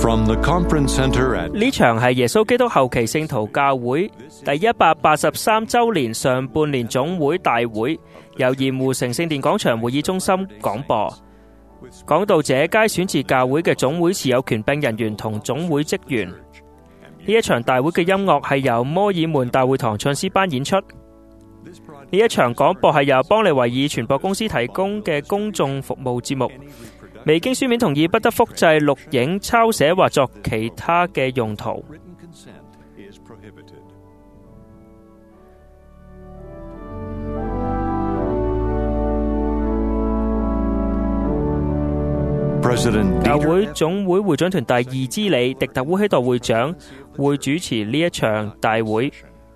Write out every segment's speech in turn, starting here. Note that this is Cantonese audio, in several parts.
呢場係耶穌基督後期聖徒教會第183週年上半年總會大會，由鹽湖城聖殿廣場會議中心廣播。講道者皆選自教會嘅總會持有權柄人員同總會職員。呢一場大會嘅音樂係由摩爾門大會堂唱詩班演出。呢一場廣播係由邦利維爾傳播公司提供嘅公眾服務節目，未經書面同意不得複製、錄影、抄寫或作其他嘅用途。教會總會會長團第二支理迪特烏希鐸會長會主持呢一場大會。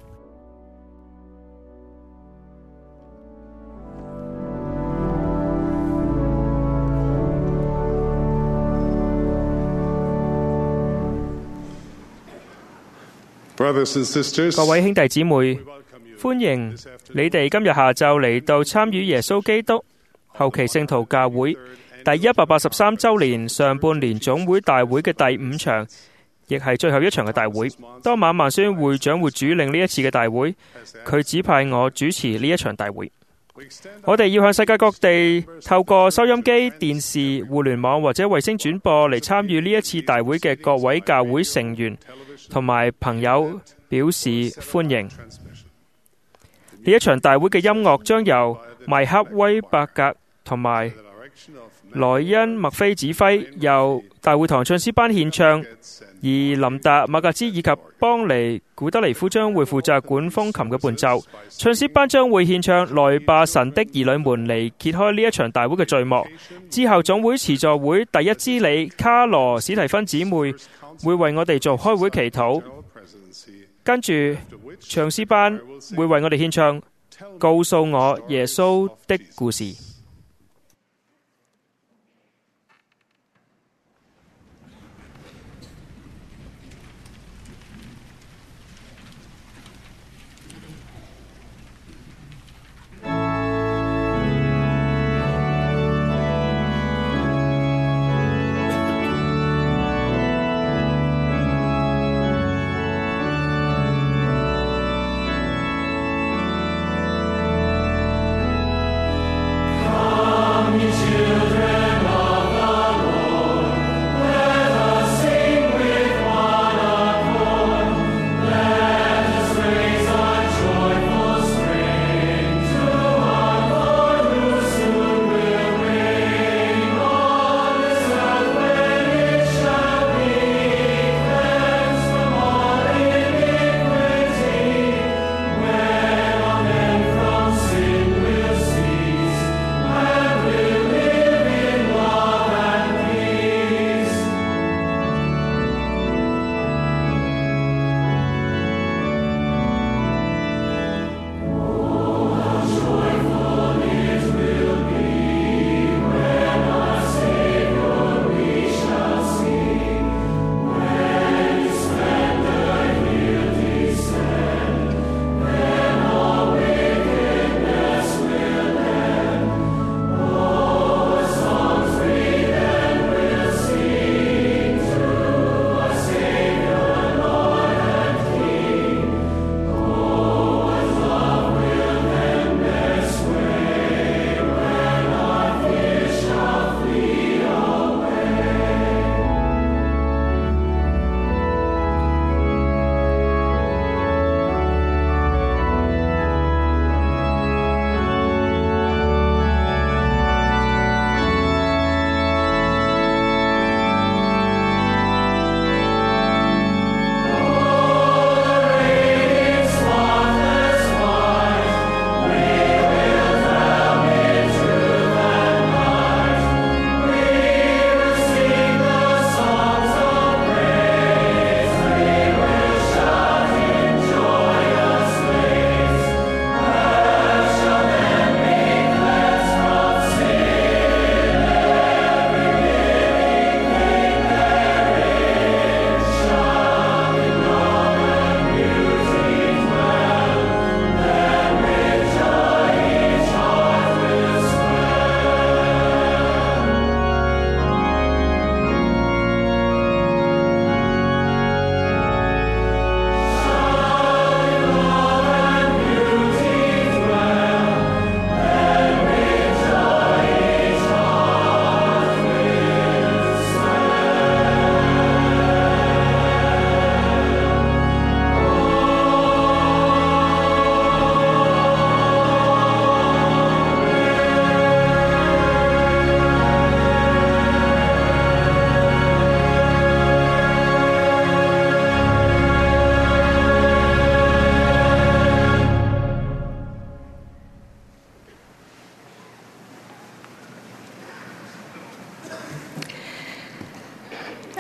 各位兄弟姊妹，歡迎你哋今日下晝嚟到參與耶穌基督後期聖徒教會第183週年上半年總會大會嘅第5場，亦係最後一場嘅大會。當晚萬宣會長會主領呢一次嘅大會，佢指派我主持呢一場大會。我哋要向世界各地透過收音機、電視、互聯網或者衛星轉播嚟參與呢一次大會嘅各位教會成員同埋朋友表示歡迎。呢一場大會嘅音樂將由邁克威伯格同埋萊恩麥菲指揮，由大會堂唱詩班獻唱，而林達馬格茲以及邦尼古德尼夫將會負責管風琴嘅伴奏。唱詩班將會獻唱來吧神的兒女們嚟揭開呢一場大會嘅序幕。之後總會持座會第一支理卡羅史提芬姊妹會為我哋做開會祈禱，跟住唱詩班會為我哋獻唱告訴我耶穌的故事。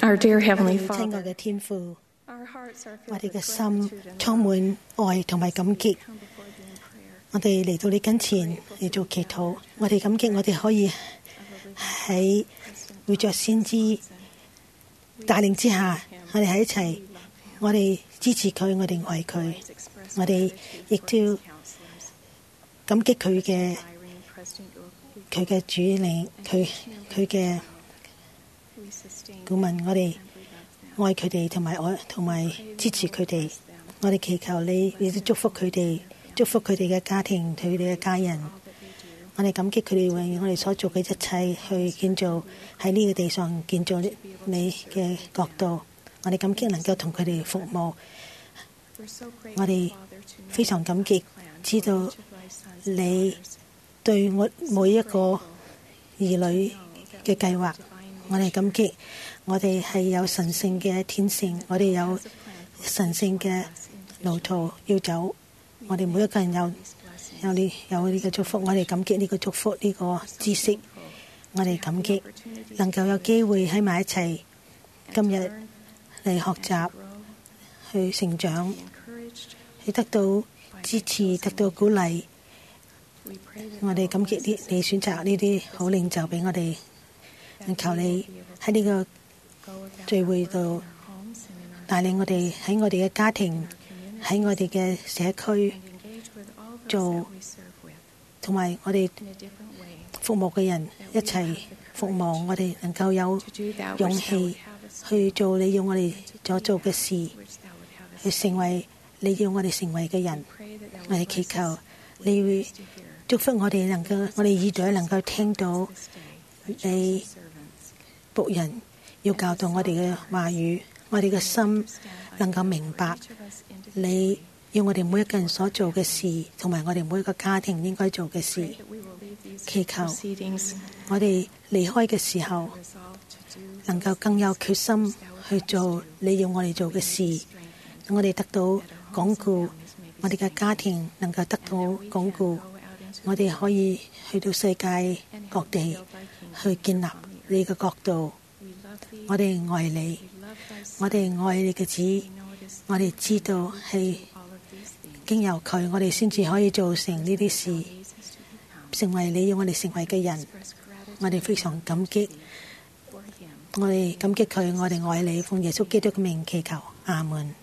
Our dear Heavenly 親愛 Father, 嘅天父， our hearts are 我 filled 哋嘅 with 心 gratitude and 充滿愛同埋感激。 come before Thee in prayer. 我哋嚟到你跟前嚟做祈禱，我哋感激我哋可以喺活着先知帶領之下，我哋喺一齊，我哋支持佢，我哋愛佢，我哋亦都要感激佢嘅主領，佢嘅顧問，我哋愛佢哋同埋支持佢哋。我哋祈求你，亦都祝福佢哋，祝福佢哋嘅家庭，佢哋嘅家人。我哋感激佢哋為我哋所做嘅一切，去建造喺呢個地上建造你嘅國度。我哋感激能夠同佢哋服務。我哋非常感激，知道你對我每一個兒女嘅計劃。我哋感激，我哋係有神聖嘅天性，我哋有神聖嘅路途要走。我哋每一個人有呢個祝福，我哋感激呢個祝福，呢個知識。我哋感激能夠有機會喺埋一齊，今日嚟學習，去成長，去得到支持，得到鼓勵。我哋感激你選擇呢啲好領袖俾我哋，求你喺呢個聚會度帶領我哋喺我哋嘅家庭，喺我哋嘅社區做，同埋我哋服務嘅人一齊服務。我哋能夠有勇氣去做你要我哋所做嘅事，去成為你要我哋成為嘅人。我哋祈求你會祝福我哋，我哋耳朵能夠聽到你僕人要教導我哋嘅話語，我哋嘅心能夠明白你要我哋每一個人所做嘅事，同埋我哋每一個家庭應該做嘅事。祈求我哋離開嘅時候，能夠更有決心去做你要我哋做嘅事。我哋得到鞏固，我哋嘅家庭能夠得到鞏固，我哋可以去到世界各地去建立你嘅國度。我哋愛你，我哋愛你嘅子，我哋知道係經由佢，我哋先至可以做成呢啲事，成為你要我哋成為嘅人。我哋非常感激，我哋感激佢，我哋愛你，奉耶穌基督嘅名祈求，阿門。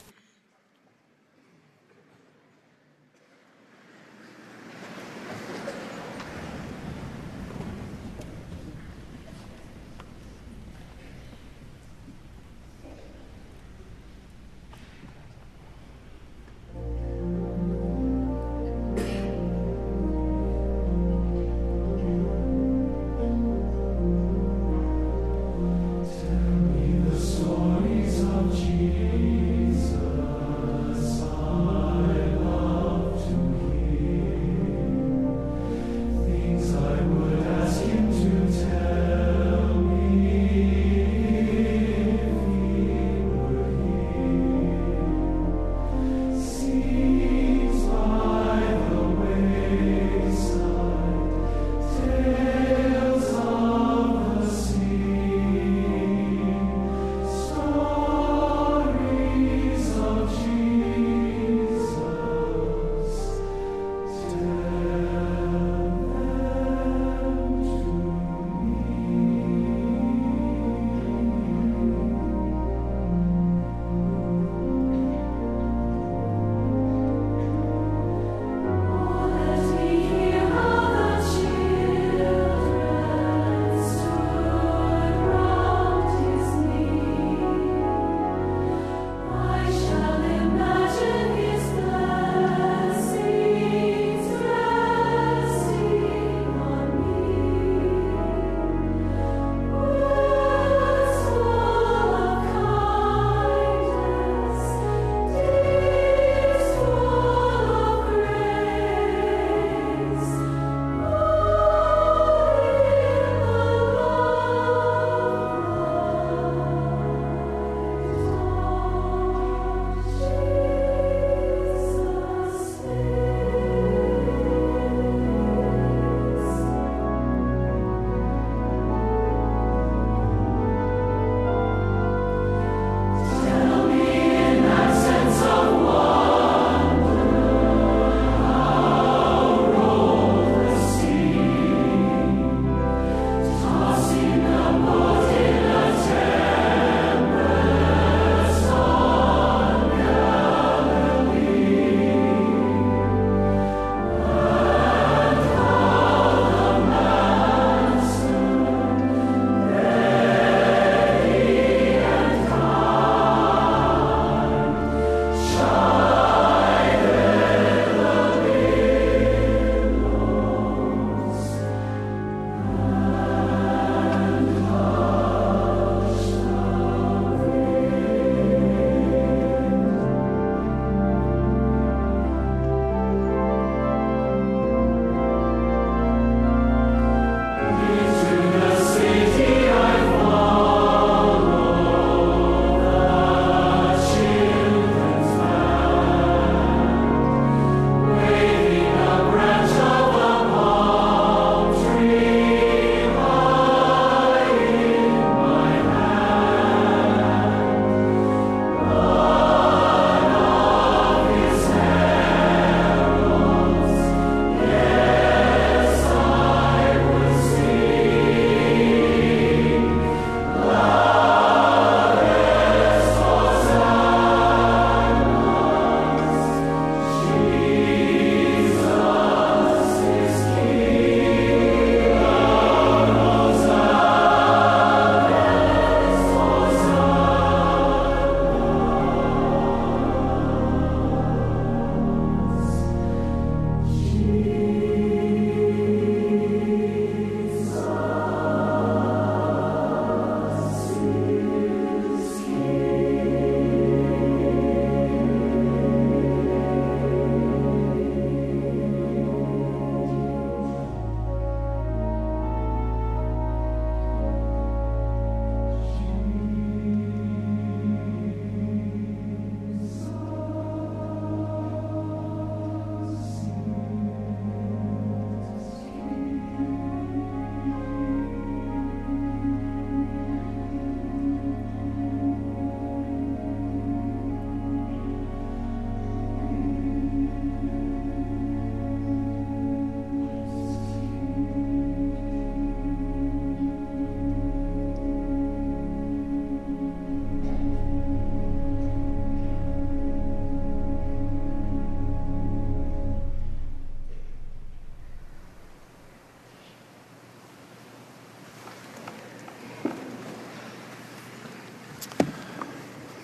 Stories of Jesus.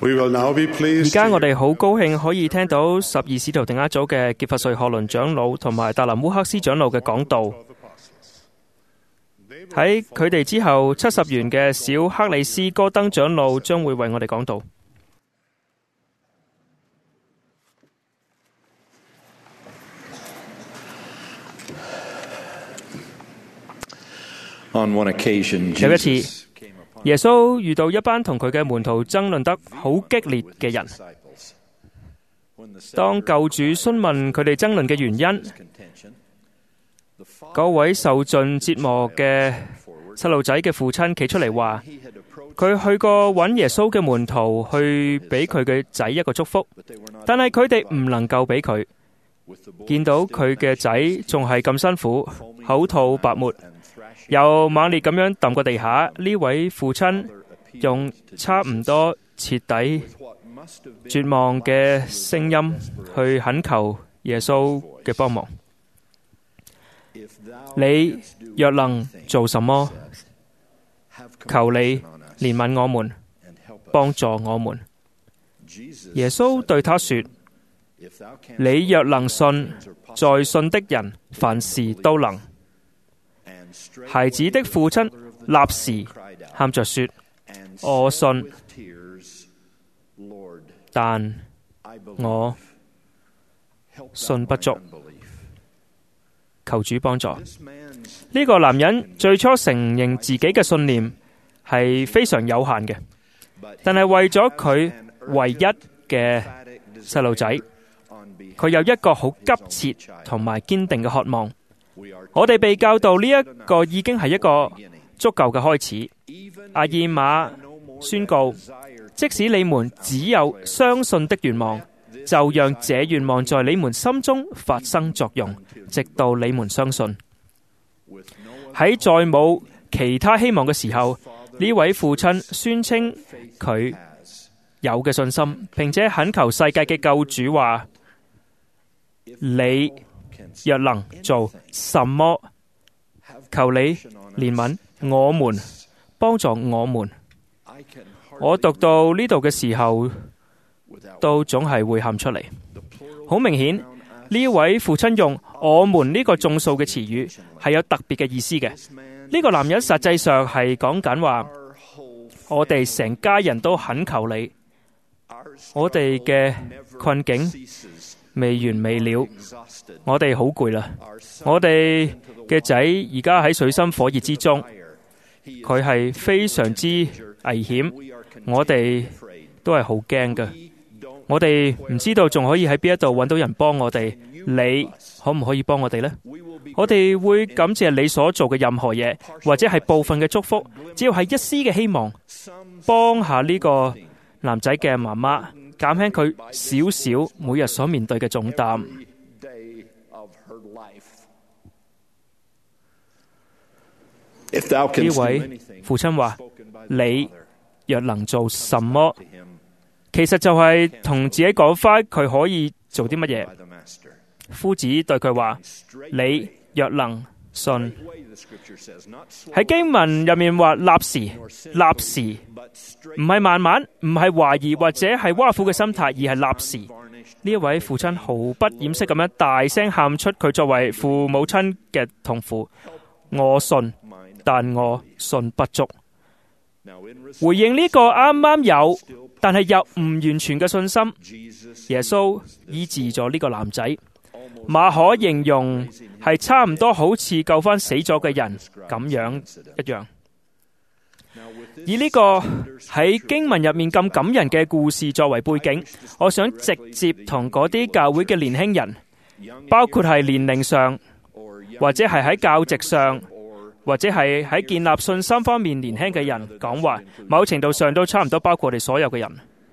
而家我哋好高興可以聽到12使徒定額組嘅傑弗瑞·賀倫長老同埋達林烏克斯長老嘅講道。喺佢哋之後，70元嘅小克里斯·戈登長老將會為我哋講道。有一次，耶穌遇到一班同佢嘅門徒爭論得好激烈嘅人。當救主詢問佢哋爭論嘅原因，嗰位受盡折磨嘅細路仔嘅父親企出嚟話，佢去過揾耶穌嘅門徒去俾佢嘅仔一個祝福，但係佢哋唔能夠俾佢。見到佢嘅仔仲係咁辛苦，口吐白沫，又猛烈咁樣揼過地下，呢位父親用差唔多徹底絕望嘅聲音去懇求耶穌嘅幫忙。你若能做什麼，求你憐憫我們，幫助我們。耶穌對他說，你若能信，在信的人凡事都能。孩子的父親立時喊着說，我信，但我信不足，求主幫助。呢個男人最初承認自己嘅信念係非常有限嘅，但係為咗佢唯一嘅細路仔，佢有一個好急切同埋堅定嘅渴望。我哋被教導呢一個已經係一個足夠嘅開始。阿爾瑪宣告，即使你們只有相信的願望，就讓這願望在你們心中發生作用，直到你們相信。喺再冇其他希望嘅時候，呢位父親宣稱佢有嘅信心，並且懇求世界嘅救主話，你若能做什麼，求你憐憫我們，幫助我們。我讀到呢度嘅時候，都總係會喊出嚟。好明顯，呢位父親用我們呢個眾數嘅詞語係有特別嘅意思嘅。呢個男人實際上係講緊話，我哋成家人都懇求你，我哋嘅困境未完未了，我哋好攰啦。我哋嘅仔而家喺水深火熱之中，佢係非常之危險，我哋都係好驚㗎。我哋唔知道仲可以喺邊一度揾到人幫我哋，你可唔可以幫我哋呢？我哋會感謝你所做嘅任何嘢，或者係部分嘅祝福，只要係一絲嘅希望，幫下呢個男仔嘅媽媽，減輕佢少少每日所面對嘅重擔。呢位父親話，你若能做什麼，其實就係同自己講返佢可以做啲乜嘢。夫子對佢話，你若能信。喺經文入面話立時，唔係慢慢，唔係懷疑或者係挖苦嘅心態，而係立時。呢一位父親毫不掩飾咁樣大聲喊出佢作為父母親嘅痛苦。我信，但我信不足。回應呢個啱啱有，但係又唔完全嘅信心，耶穌醫治咗呢個男仔。馬可形容係差唔多好似救翻死咗嘅人咁樣一樣。以呢個喺經文入面咁感人嘅故事作為背景，我想直接同嗰啲教會嘅年輕人，包括係年齡上，或者係喺教籍上，或者係喺建立信心方面年輕嘅人講話，某程度上都差唔多包括我哋所有嘅人。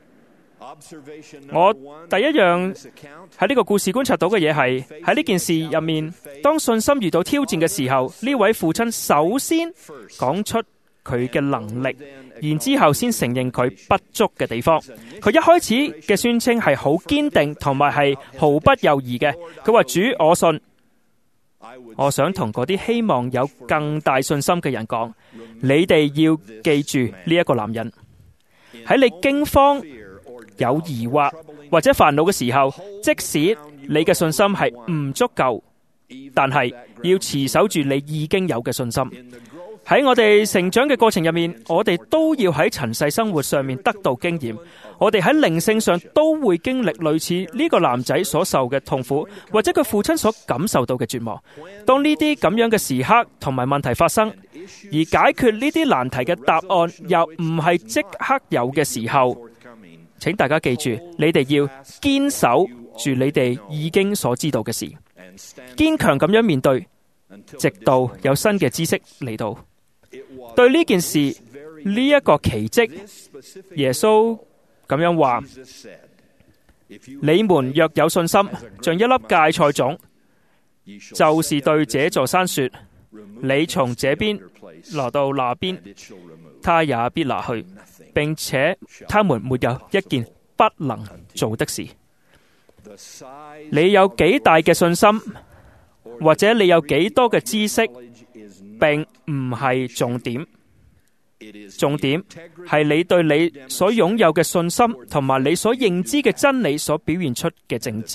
我第一樣喺呢個故事觀察到嘅嘢係，喺呢件事入面，當信心遇到挑戰嘅時候，呢位父親首先講出佢嘅能力，然之後先承認佢不足嘅地方。佢一開始嘅宣稱係好堅定，同埋係毫不猶豫嘅。佢話，主，我信。我想同嗰啲希望有更大信心嘅人講，你哋要記住呢一個男人。喺你驚慌有疑惑或者煩惱嘅時候，即使你嘅信心係唔足夠，但係要持守住你已經有嘅信心。喺我哋成長嘅過程入面，我哋都要喺塵世生活上面得到經驗。我哋喺靈性上都會經歷類似呢個男仔所受嘅痛苦，或者佢父親所感受到嘅絕望。當呢啲咁樣嘅時刻同埋問題發生，而解決呢啲難題嘅答案又唔係即刻有嘅時候，請大家記住，你哋要堅守住你哋已經所知道嘅事，堅強咁樣面對，直到有新嘅知識嚟到。對呢件事，呢一個奇蹟，耶穌咁樣話：你們若有信心，像一粒芥菜種，就是對這座山說：你從這邊挪到那邊，他也必拿去，並且他們沒有一件不能做的事。你有幾大嘅信心，或者你有幾多嘅知識，並唔係重點。重點係你對你所擁有嘅信心同埋你所認知嘅真理所表現出嘅正直。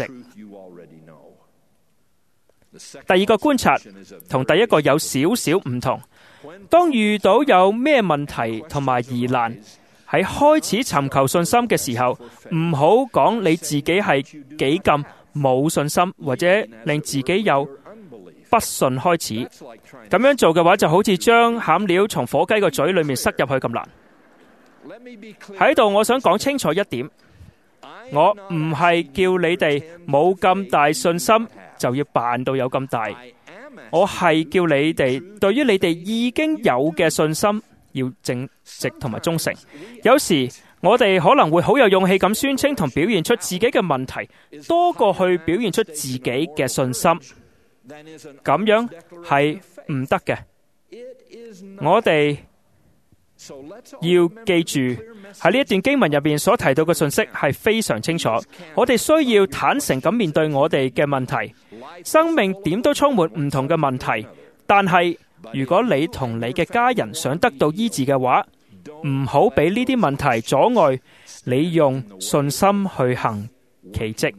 第二個觀察同第一個有少少唔同。當遇到有咩問題同埋疑難，喺開始尋求信心嘅時候，唔好講你自己係幾咁冇信心，或者令自己有不信開始。咁樣做嘅話，就好似將餡料從火雞個嘴裏面塞入去咁難。喺度我想講清楚一點，我唔係叫你哋冇咁大信心就要扮到有咁大，我係叫你哋對於你哋已經有嘅信心要正直同埋忠誠。有時我哋可能會好有勇氣咁宣稱同表現出自己嘅問題，多過去表現出自己嘅信心。咁樣係唔得嘅。我哋要記住喺呢一段經文入邊所提到嘅信息係非常清楚。我哋需要坦誠咁面對我哋嘅問題。生命點都充滿唔同嘅問題，但係如果你同你嘅家人想得到醫治嘅話，唔好俾呢啲問題阻礙你用信心去行奇蹟。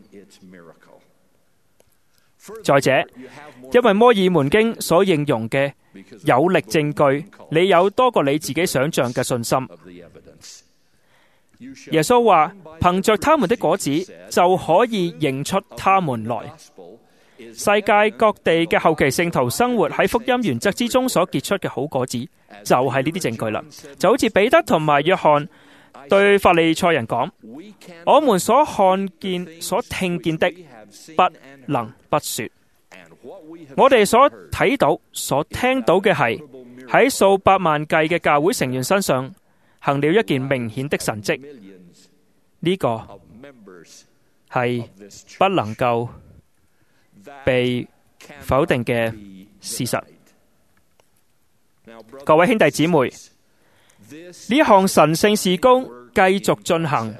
再者，因為摩爾門經所應用嘅有力證據，你有多過你自己想象嘅信心。耶穌話：憑着他們的果子就可以認出他們來。世界各地嘅後期聖徒生活喺福音原則之中所結出嘅好果子，就係呢啲證據啦。就好似彼得同埋約翰對法利賽人講：我們所看見、所聽見的，不能不說。我哋所睇到、所聽到嘅係喺數百萬計嘅教會成員身上行了一件明顯的神蹟。呢個係不能夠被否定嘅事實。各位兄弟姊妹，呢項神聖事工繼續進行，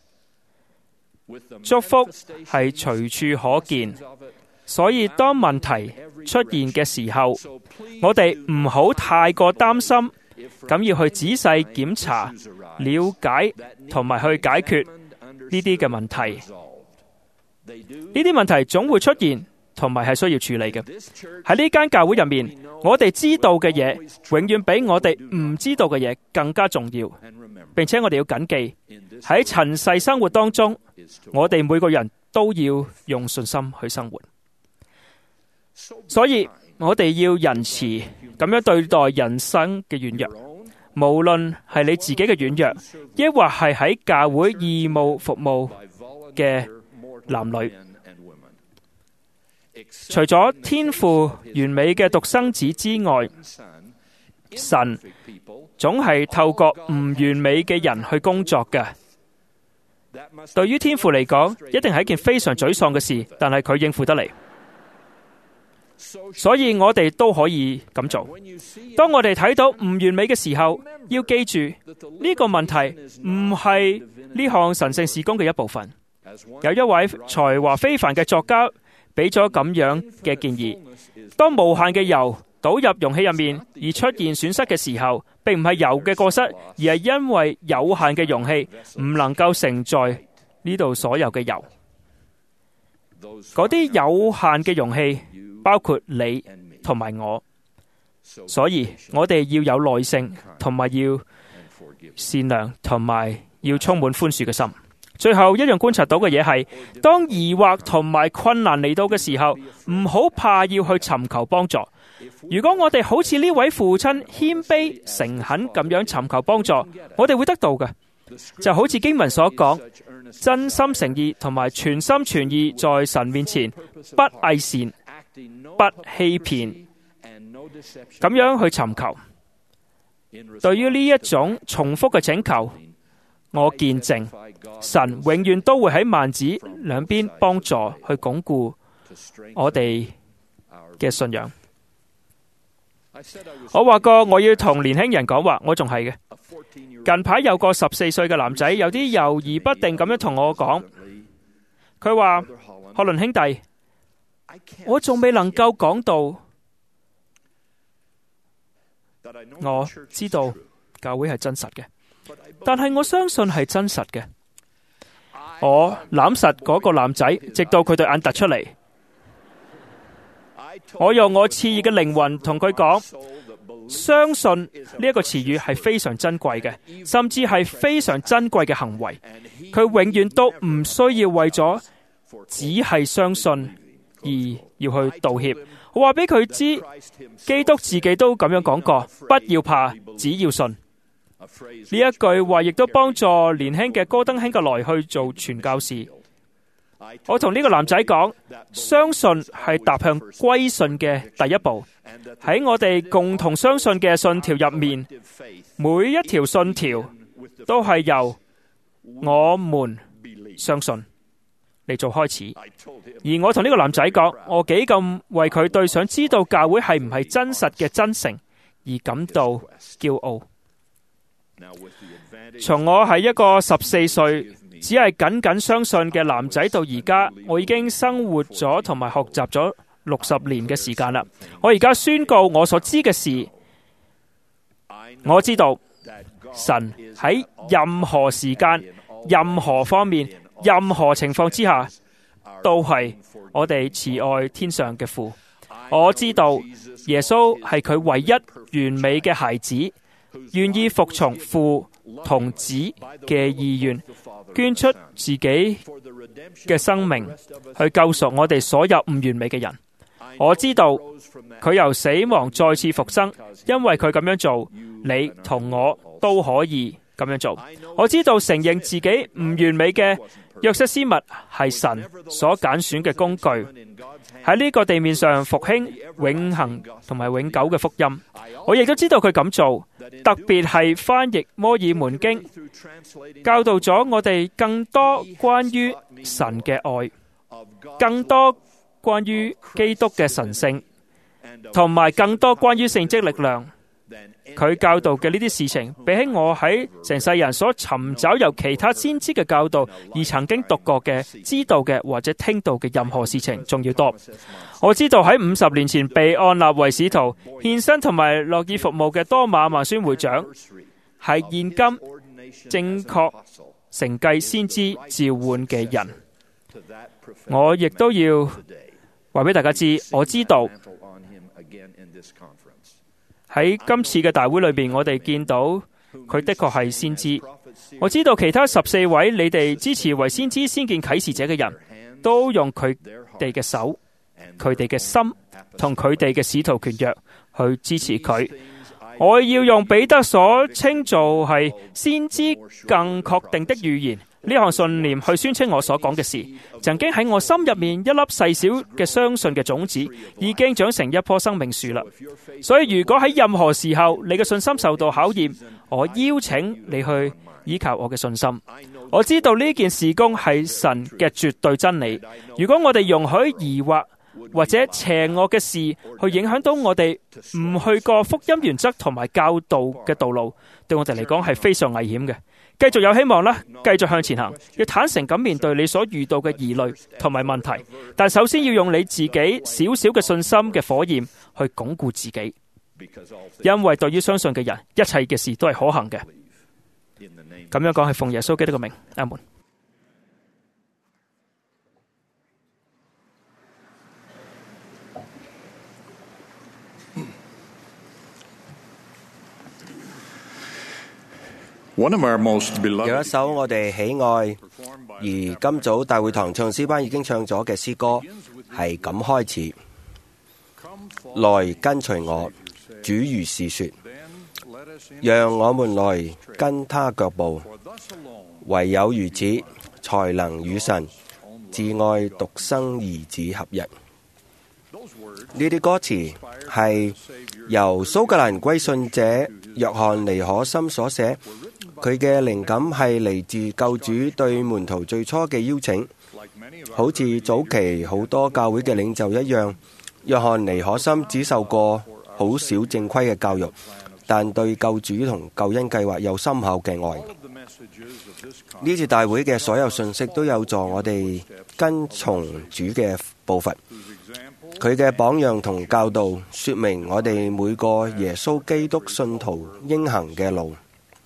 祝福係隨處可見。所以當問題出現嘅時候，我哋唔好太過擔心，咁要去仔細檢查、了解同埋去解決呢啲嘅問題。呢啲問題總會出現，同埋係需要處理嘅。喺呢間教會入面，我哋知道嘅嘢永遠比我哋唔知道嘅嘢更加重要，並且我哋要謹記喺塵世生活當中，我哋每個人都要用信心去生活。所以我哋要仁慈咁樣對待人生嘅軟弱，無論係你自己嘅軟弱，抑或係喺教會義務服務嘅男女。除咗天父完美嘅獨生子之外，神總係透過唔完美嘅人去工作嘅。對於天父嚟講，一定係一件非常沮喪嘅事，但係佢應付得嚟。所以我哋都可以咁做。當我哋睇到唔完美嘅時候，要記住呢個問題唔係呢項神聖事工嘅一部分。有一位才華非凡嘅作家俾咗咁樣嘅建議：當無限嘅油倒入容器入面而出現損失嘅時候，並唔係油嘅過失，而係因為有限嘅容器唔能夠承載呢度所有嘅油。嗰啲有限嘅容器包括你同埋我，所以我哋要有耐性，同埋要善良，同埋要充滿寬恕嘅心。最後一樣觀察到嘅嘢係，當疑惑同埋困難嚟到嘅時候，唔好怕要去尋求幫助。如果我哋好似呢位父親謙卑誠懇咁樣尋求幫助，我哋會得到嘅。就好似經文所講，真心誠意同埋全心全意在神面前，不偽善、不欺騙，咁樣去尋求。對於呢一種重複嘅請求，我見證神永遠都會喺幔子兩邊幫助去鞏固我哋嘅信仰。我話過我要同年輕人講話，我仲係嘅。近排有個14歲嘅男仔有啲猶豫不定咁樣同我講，佢話：學倫兄弟，我仲未能夠講到，我知道教會係真實嘅，但係我相信係真實嘅。我攬實嗰個男仔，直到佢對眼突出嚟。我用我熾熱嘅靈魂同佢講，相信呢一個詞語係非常珍貴嘅，甚至係非常珍貴嘅行為。佢永遠都唔需要為咗只係相信而要去道歉。我話俾佢知，基督自己都咁樣講過，不要怕，只要信。呢一句話亦都幫助年輕嘅戈登兄格萊去做傳教士。我同呢個男仔講，相信係踏向歸信嘅第一步。喺我哋共同相信嘅信條入面，每一條信條都係由我們相信嚟做開始。而我同呢個男仔講，我幾咁為佢對想知道教會係唔係真實嘅真誠而感到驕傲。從我係一個14歲只係僅僅相信嘅男仔到而家，我已經生活咗同埋學習咗60年嘅時間啦。我而家宣告我所知嘅事，我知道神喺任何時間、任何方面、任何情況之下，都係我哋慈愛天上嘅父。我知道耶穌係佢唯一完美嘅孩子，願意服從父同子嘅意願，捐出自己嘅生命去救贖我哋所有唔完美嘅人。我知道佢由死亡再次復生，因為佢咁樣做，你同我都可以咁樣做。我知道承認自己唔完美嘅約瑟斯密係神所揀選嘅工具，喺呢個地面上復興永恆同埋永久嘅福音。我亦都知道佢咁做，特別係翻譯摩爾門經，教導咗我哋更多關於神嘅愛，更多關於基督嘅神聖，同埋更多關於聖職力量。佢教導嘅呢啲事情，比起我喺成世人所尋找由其他先知嘅教導而曾經讀過嘅、知道嘅或者聽到嘅任何事情仲要多。我知道喺50年前被按立為使徒、獻身同埋樂意服務嘅多馬萬宣會長，係現今正確承繼先知召喚嘅人。我亦都要話俾大家知，我知道喺今次嘅大會裏邊，我哋見到佢的確係先知。我知道其他14位你哋支持為先知先見啟示者嘅人都用佢哋嘅手、佢哋嘅心同佢哋嘅使徒權約去支持佢。我要用彼得所稱做係先知更確定的預言呢項信念去宣稱我所講嘅事，曾經喺我心入面一粒細小嘅相信嘅種子，已經長成一棵生命樹啦。所以如果喺任何時候你嘅信心受到考驗，我邀請你去依靠我嘅信心。我知道呢件事工係神嘅絕對真理。如果我哋容許疑惑或者邪惡嘅事去影響到我哋唔去過福音原則同埋教導嘅道路，對我哋嚟講係非常危險嘅。繼續有希望啦，繼續向前行，要坦誠咁面對你所遇到嘅疑慮同埋問題，但首先要用你自己少少嘅信心嘅火焰去鞏固自己，因為對於相信嘅人，一切嘅事都係可行嘅。咁樣講係奉耶穌基督嘅名，阿門。 有一首我哋喜愛，而今早大會堂唱詩班已經唱咗嘅詩歌，係咁開始：來跟隨我，主如是說，讓我們來跟他腳步，唯有如此，才能與神至愛獨生兒子合一。呢啲歌詞係由蘇格蘭歸信者約翰尼可森所寫，佢嘅靈感係嚟自救主對門徒最初嘅邀請。好似早期好多教會嘅領袖一樣，約翰尼可森只受過好少正規嘅教育，但對救主同救恩計劃有深厚嘅愛。呢次大會嘅所有信息都有助我哋跟從主嘅步伐。佢嘅榜樣同教導說明我哋每個耶穌基督信徒應行嘅路。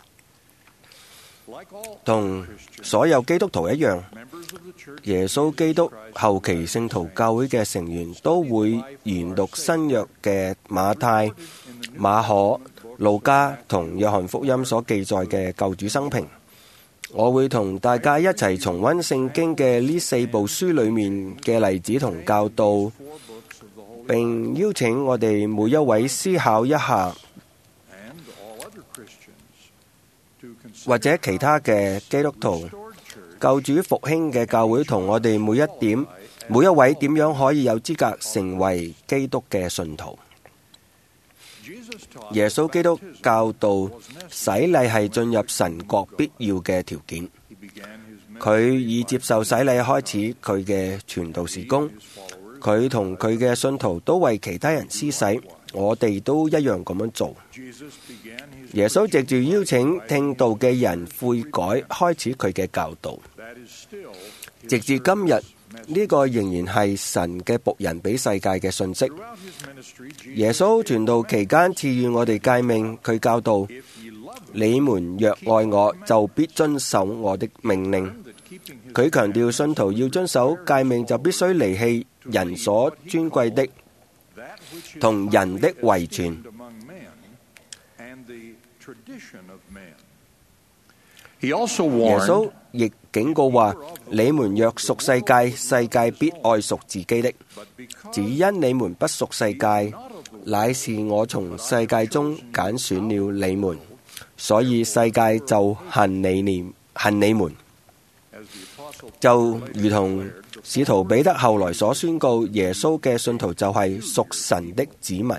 同所有基督徒一樣，耶穌基督後期聖徒教會嘅成員都會研讀新約嘅馬太、馬可、路加同約翰福音所記載嘅救主生平。我會同大家一齊重溫聖經嘅呢4部書裏面嘅例子同教導，並邀請我哋每一位思考一下，或者其他嘅基督徒，救主復興嘅教會同我哋每一位點樣可以有資格成為基督嘅信徒。耶穌基督教導洗禮係進入神國必要嘅條件。佢以接受洗禮開始佢嘅傳道事工。佢同佢嘅信徒都為其他人施洗，我哋都一樣咁樣做。耶穌藉住邀請聽道嘅人悔改，開始佢嘅教導。直至今日，呢個仍然係神嘅僕人俾世界嘅信息。耶穌傳道期間賜予我哋誡命，佢教導：你們若愛我，就必遵守我的命令。佢強調信徒要遵守誡命，就必須離棄人所尊貴的同人的遺傳。耶穌亦警告話：你們若屬世界，世界必愛屬自己的；只因你們不屬世界，乃是我從世界中揀選了你們，所以世界就恨你們。就如同使徒彼得後來所宣告，耶穌嘅信徒就係屬神的子民。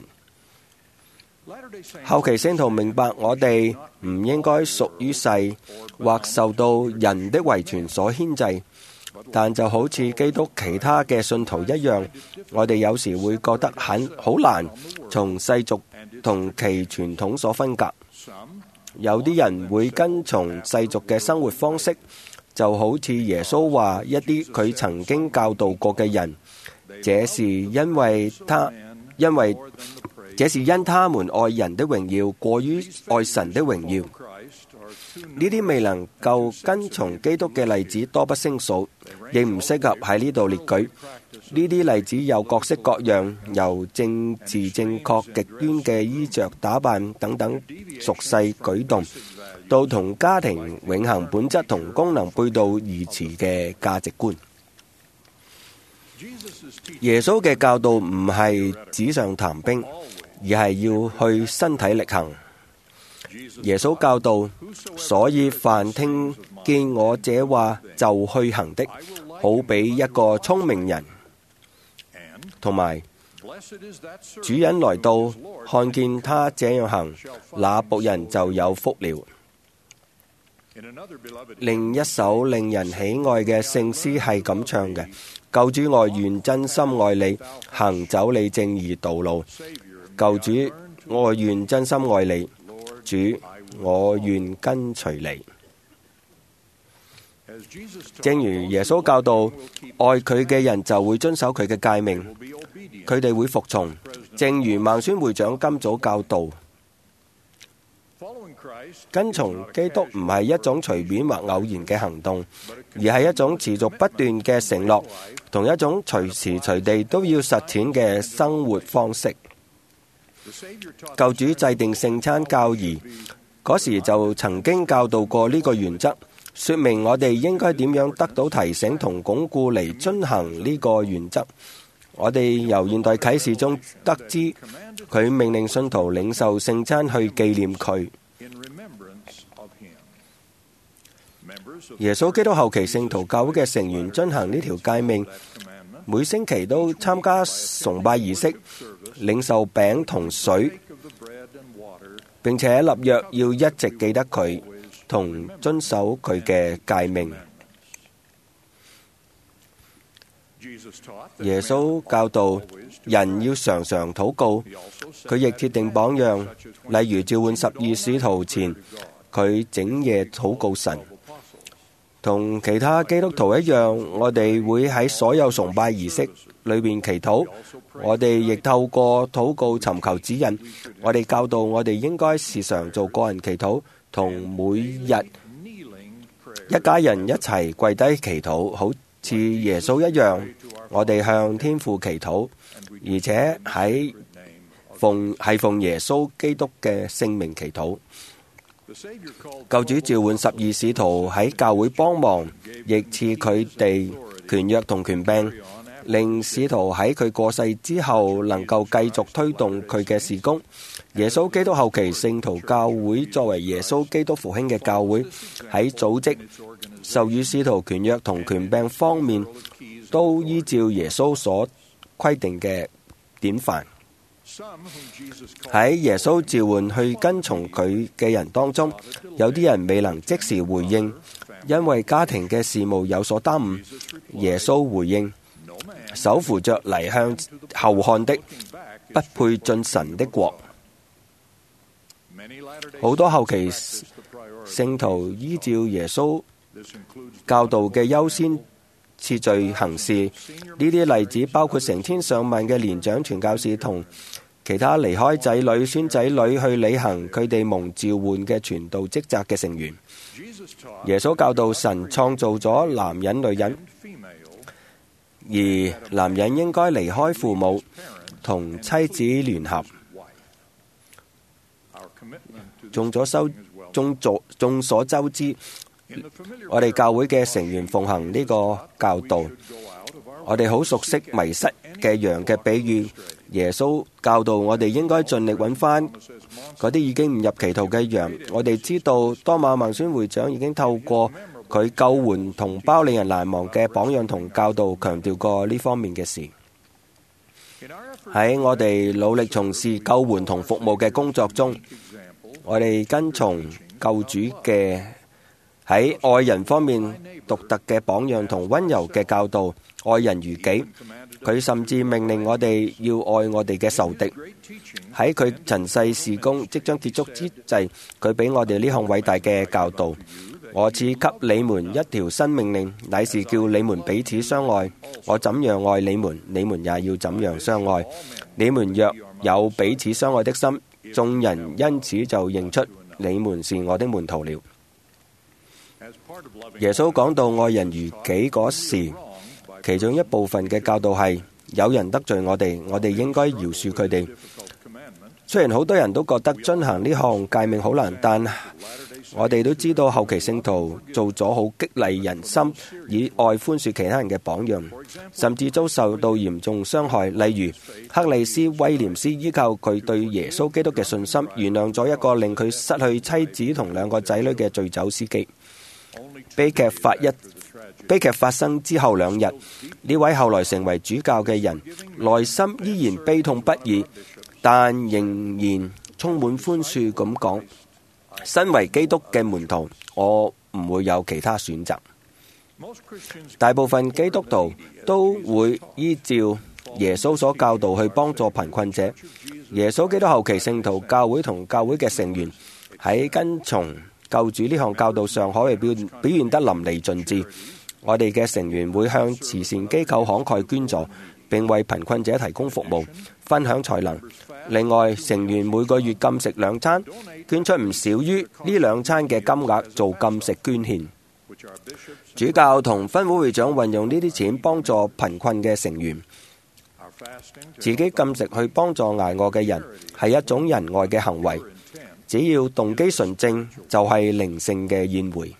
後期聖徒明白我哋唔應該屬於世，或受到人的遺傳所牽制，但就好似基督其他嘅信徒一樣，我哋有時會覺得好難從世俗同其傳統所分隔。有啲人會跟從世俗嘅生活方式，就好似耶穌話一啲佢曾經教導過嘅人，這是因他們愛人的榮耀過於愛神的榮耀。呢啲未能夠跟從基督嘅例子多不勝數，亦唔適合喺呢度列舉。呢啲例子有各式各樣，由政治正確極端嘅衣着打扮等等俗世舉動，到同家庭永恆本質同功能背道而馳嘅價值觀。耶穌嘅教導唔係紙上談兵，而係要去身體力行。耶穌教導，所以凡聽見我這話就去行的，好比一個聰明人。同埋，主人來到，看見他這樣行，那僕人就有福了。另一首令人喜愛嘅聖詩係咁唱嘅：救主，我願真心愛你，行走你正義道路。救主，我願真心愛你，主，我願跟隨你。正如耶穌教導，愛佢嘅人就會遵守佢嘅誡命，佢哋會服從。正如孟孫會長今早教導，跟從基督唔係一種隨便或偶然嘅行動，而係一種持續不斷嘅承諾，同一種隨時隨地都要實踐嘅生活方式。救主制定聖餐教義， 嗰時就曾經教導過呢個原則，說明我哋應該點樣得到提醒同鞏固嚟遵行呢個原則。我哋由現代啟示中得知，佢命令信徒領受聖餐去紀念佢。耶穌基督後期聖徒教會嘅成員遵行呢條誡命，每星期都參加崇拜儀式，領受餅同水，並且立約要一直記得佢同遵守佢嘅誡命。耶穌教導人要常常禱告，佢亦設定榜樣，例如召喚12使徒前，佢整夜禱告神。同其他基督徒一樣，我哋會喺所有崇拜儀式裏面祈禱，我哋亦透過禱告尋求指引。我哋教導我哋應該時常做個人祈禱，同每日一家人一齊跪低祈禱，好似耶穌一樣。我哋向天父祈禱，而且係奉耶穌基督嘅聖名祈禱。救主召喚12使徒喺教會幫忙，亦賜佢哋權約同權柄，令使徒喺佢過世之後能夠繼續推動佢嘅事工。耶穌基督後期聖徒教會作為耶穌基督復興嘅教會，喺組織、授予使徒權約同權柄方面，都依照耶穌所規定嘅典範。喺耶穌召喚去跟從佢嘅人當中，有啲人未能即時回應，因為家庭嘅事務有所耽誤。耶穌回應：手扶着犁向後看的，不配進神的國。好多後期聖徒依照耶穌教導嘅優先次序行事，呢啲例子包括成千上萬嘅年長傳教士同其他離開仔女、孫仔女去履行佢哋蒙召喚嘅傳道職責嘅成員。耶穌教導神創造咗男人、女人，而男人應該離開父母，同妻子聯合。眾所周知，我哋教會嘅成員奉行呢個教導。我哋好熟悉迷失嘅羊嘅比喻。耶穌教導我哋應該盡力揾翻嗰啲已經唔入歧途嘅羊。我哋知道多馬孟孫會長已經透過佢救援同胞令人難忘嘅榜樣同教導，強調過呢方面嘅事。喺我哋努力從事救援同服務嘅工作中，我哋跟從救主嘅喺愛人方面獨特嘅榜樣同溫柔嘅教導，愛人如己。佢甚至命令我哋要愛我哋嘅仇敵。喺佢塵世事工即將結束之際，佢俾我哋呢項偉大嘅教導：我賜給你們一條新命令，乃是叫你們彼此相愛。我怎樣愛你們，你們也要怎樣相愛。你們若有彼此相愛的心，眾人因此就認出你們是我的門徒了。耶穌講到愛人如己嗰時，其中一部分嘅教導係，有人得罪我哋應該饒恕佢哋。雖然好多人都覺得遵行呢項誡命好難，但我哋都知道後期聖徒做咗好激勵人心，以愛寬恕其他人嘅榜樣，甚至遭受到嚴重傷害。例如克里斯威廉斯依靠佢對耶穌基督嘅信心，原諒咗一個令佢失去妻子同2個仔女嘅醉酒司機。悲劇發生之後2日，呢位後來成為主教嘅人，內心依然悲痛不已，但仍然充滿寬恕咁講：身為基督嘅門徒，我唔會有其他選擇。大部分基督徒都會依照耶穌所教導去幫助貧困者。耶穌基督後期聖徒教會同教會嘅成員喺跟從救主呢項教導上可謂表現得淋漓盡致。我哋嘅成員會向慈善機構慷慨捐助，並為貧困者提供服務，分享才能。另外，成員每個月禁食2餐，捐出唔少於呢2餐嘅金額做禁食捐獻。主教同分會會長運用呢啲錢幫助貧困嘅成員。自己禁食去幫助挨餓嘅人係一種仁愛嘅行為。 只要動機純正，就係靈性嘅宴會。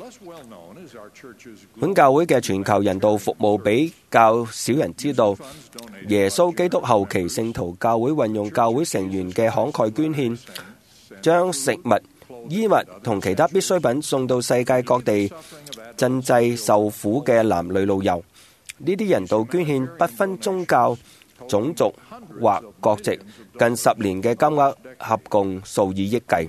本教會嘅全球人道服務比較少人知道。耶穌基督後期聖徒教會運用教會成員嘅慷慨捐獻，將食物、衣物同其他必需品送到世界各地賑濟受苦嘅男女老幼。呢啲人道捐獻不分宗教、種族或國籍，近10年嘅金額合共數以億計。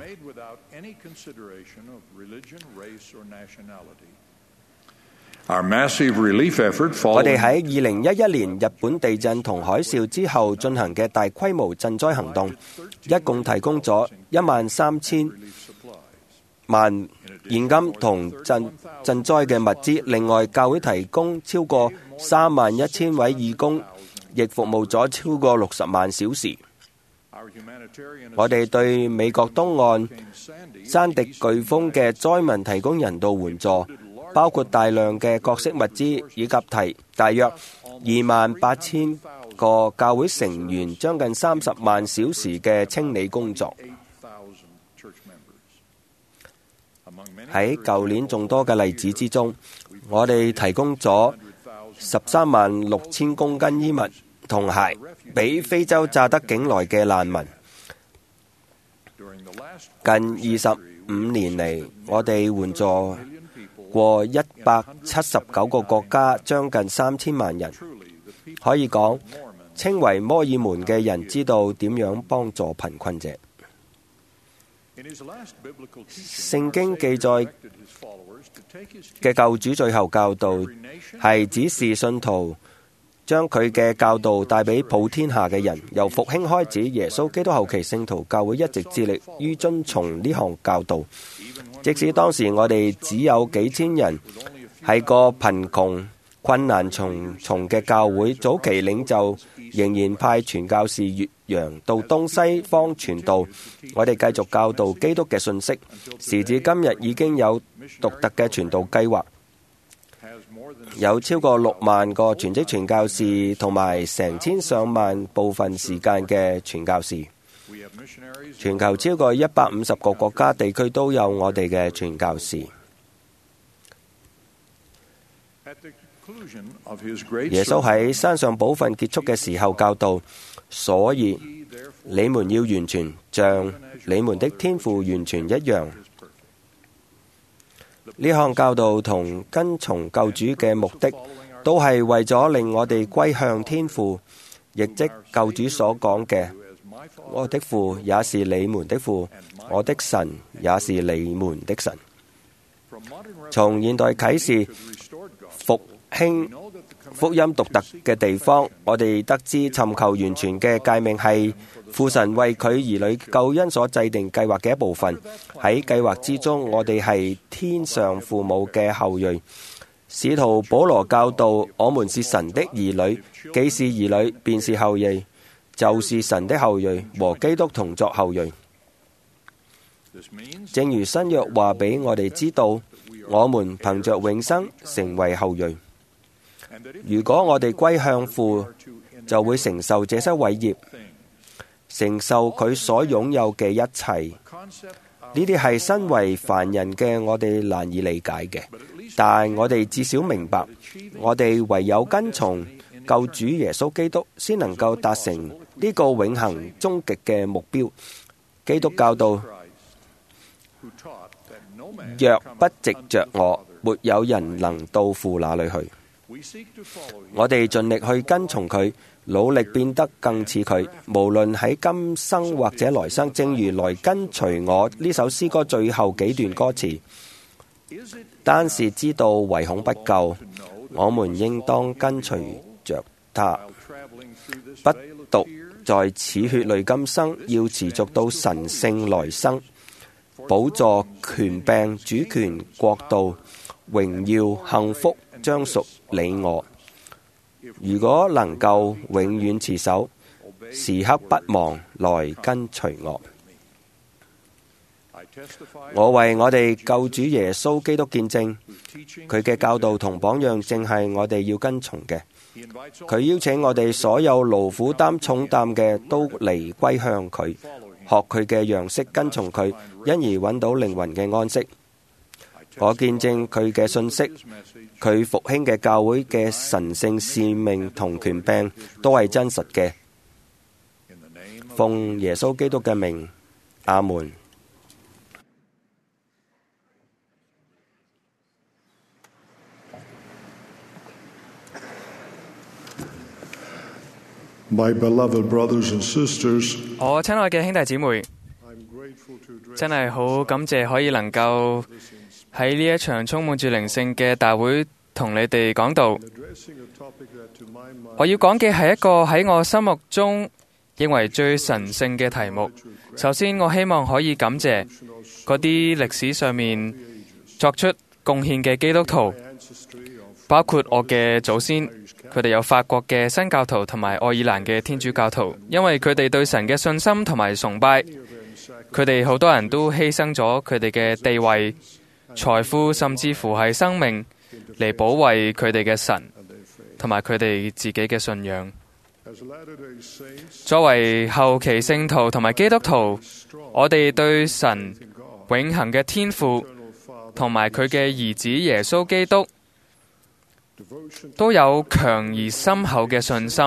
我哋喺2011年日本地震同海嘯之後進行嘅大規模賑災行動，一共提供咗13000萬現金同賑災嘅物資。另外，教會提供超過31000位義工，亦服務咗超過60萬小時。我哋對美國東岸山迪颶風嘅災民提供人道援助，包括大量嘅各式物資，以及大約28000個教會成員將近30萬小時嘅清理工作。喺舊年眾多嘅例子之中，我哋提供咗136000公斤衣物同鞋俾非洲乍得境內嘅難民。近25年嚟，我哋援助過179個國家，將近3000萬人。可以講，稱為摩爾門嘅人知道點樣幫助貧困者。聖經記載嘅救主最後教導係指示信徒將佢嘅教導帶俾普天下嘅人。由復興開始，耶穌基督後期聖徒教會一直致力於遵從呢項教導。即使當時我哋只有幾千人，係個貧窮困難重重嘅教會，早期領袖仍然派傳教士越洋到東西方傳道。我哋繼續教導基督嘅信息，時至今日已經有獨特嘅傳道計劃，有超過6萬個全職傳教士同埋成千上萬部分時間嘅傳教士。全球超過150個國家地區都有我哋嘅傳教士。耶穌喺山上寶訓結束嘅時候教導，所以你們要完全，像你們的天父完全一樣。呢項教導同跟從救主嘅目的，都係為咗令我哋歸向天父，亦即救主所講嘅：我的父也是你們的父，我的神也是你們的神。從現代啟示復興福音獨特嘅地方，我哋得知尋求完全嘅誡命係父神為佢兒女救恩所制定計劃嘅一部分。喺計劃之中，我哋係天上父母嘅後裔。使徒保羅教導我們是神的兒女，既是兒女，便是後裔，就是神的後裔，和基督同作後裔。正如新約話俾我哋知道，我們憑着永生成為後裔。如果我哋歸向父，就會承受這些偉業，承受佢所擁有嘅一切。呢啲係身為凡人嘅我哋難以理解嘅，但我哋至少明白，我哋唯有跟從救主耶穌基督，先能夠達成呢個永恆終極嘅目標。基督教導：若不藉着我，沒有人能到父那裏去。我哋盡力去跟從佢，努力變得更似佢，無論喺今生或者來生。正如來跟隨我呢首詩歌最後幾段歌詞，單是知道唯恐不夠，我們應當跟隨着他，不獨在此血淚今生，要持續到神聖來生。寶座、權柄、主權、國度、榮耀、幸福將屬你我。如果能夠永遠持守，時刻不忘來跟隨我。我為我哋救主耶穌基督見證，佢嘅教導同榜樣正係我哋要跟從嘅。佢邀請我哋所有勞苦擔重擔嘅都嚟歸向佢， 學佢嘅樣式，跟從佢，因而揾到靈魂嘅安息。我見證佢嘅信息，佢復興嘅教會嘅神聖使命同權柄都係真實嘅。奉耶穌基督嘅名，阿門。 My beloved brothers and sisters, 我親愛嘅兄弟姊妹，真係好感謝可以能夠喺呢一場充滿住靈性嘅大會同你哋講道。我要講嘅係一個喺我心目中認為最神聖嘅題目。首先，我希望可以感謝嗰啲歷史上面作出貢獻嘅基督徒，包括我嘅祖先。佢哋有法國嘅新教徒同埋愛爾蘭嘅天主教徒，因為佢哋對神嘅信心同埋崇拜，佢哋好多人都犧牲咗佢哋嘅地位、財富，甚至乎係生命嚟保衛佢哋嘅神同埋佢哋自己嘅信仰。作為後期聖徒同埋基督徒，我哋對神永恆嘅天父同埋佢嘅兒子耶穌基督都有強而深厚嘅信心，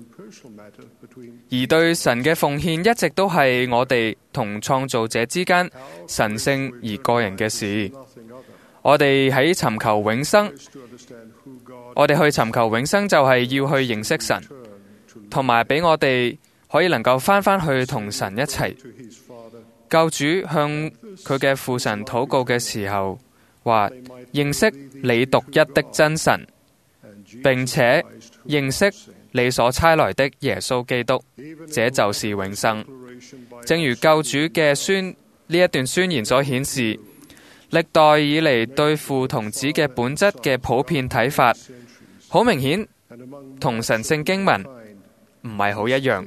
而對神嘅奉獻一直都係我哋同創造者之間神聖而個人嘅事。我哋喺尋求永生，我哋去尋求永生就係要去認識神，同埋俾我哋可以能夠返去同神一齊。救主向佢嘅父神禱告嘅時候話：認識你獨一的真神，並且認識你所差來的耶穌基督，這就是永生。正如救主嘅呢一段宣言所顯示，歷代以嚟對父同子嘅本質嘅普遍睇法，好明顯同神聖經文唔係好一樣。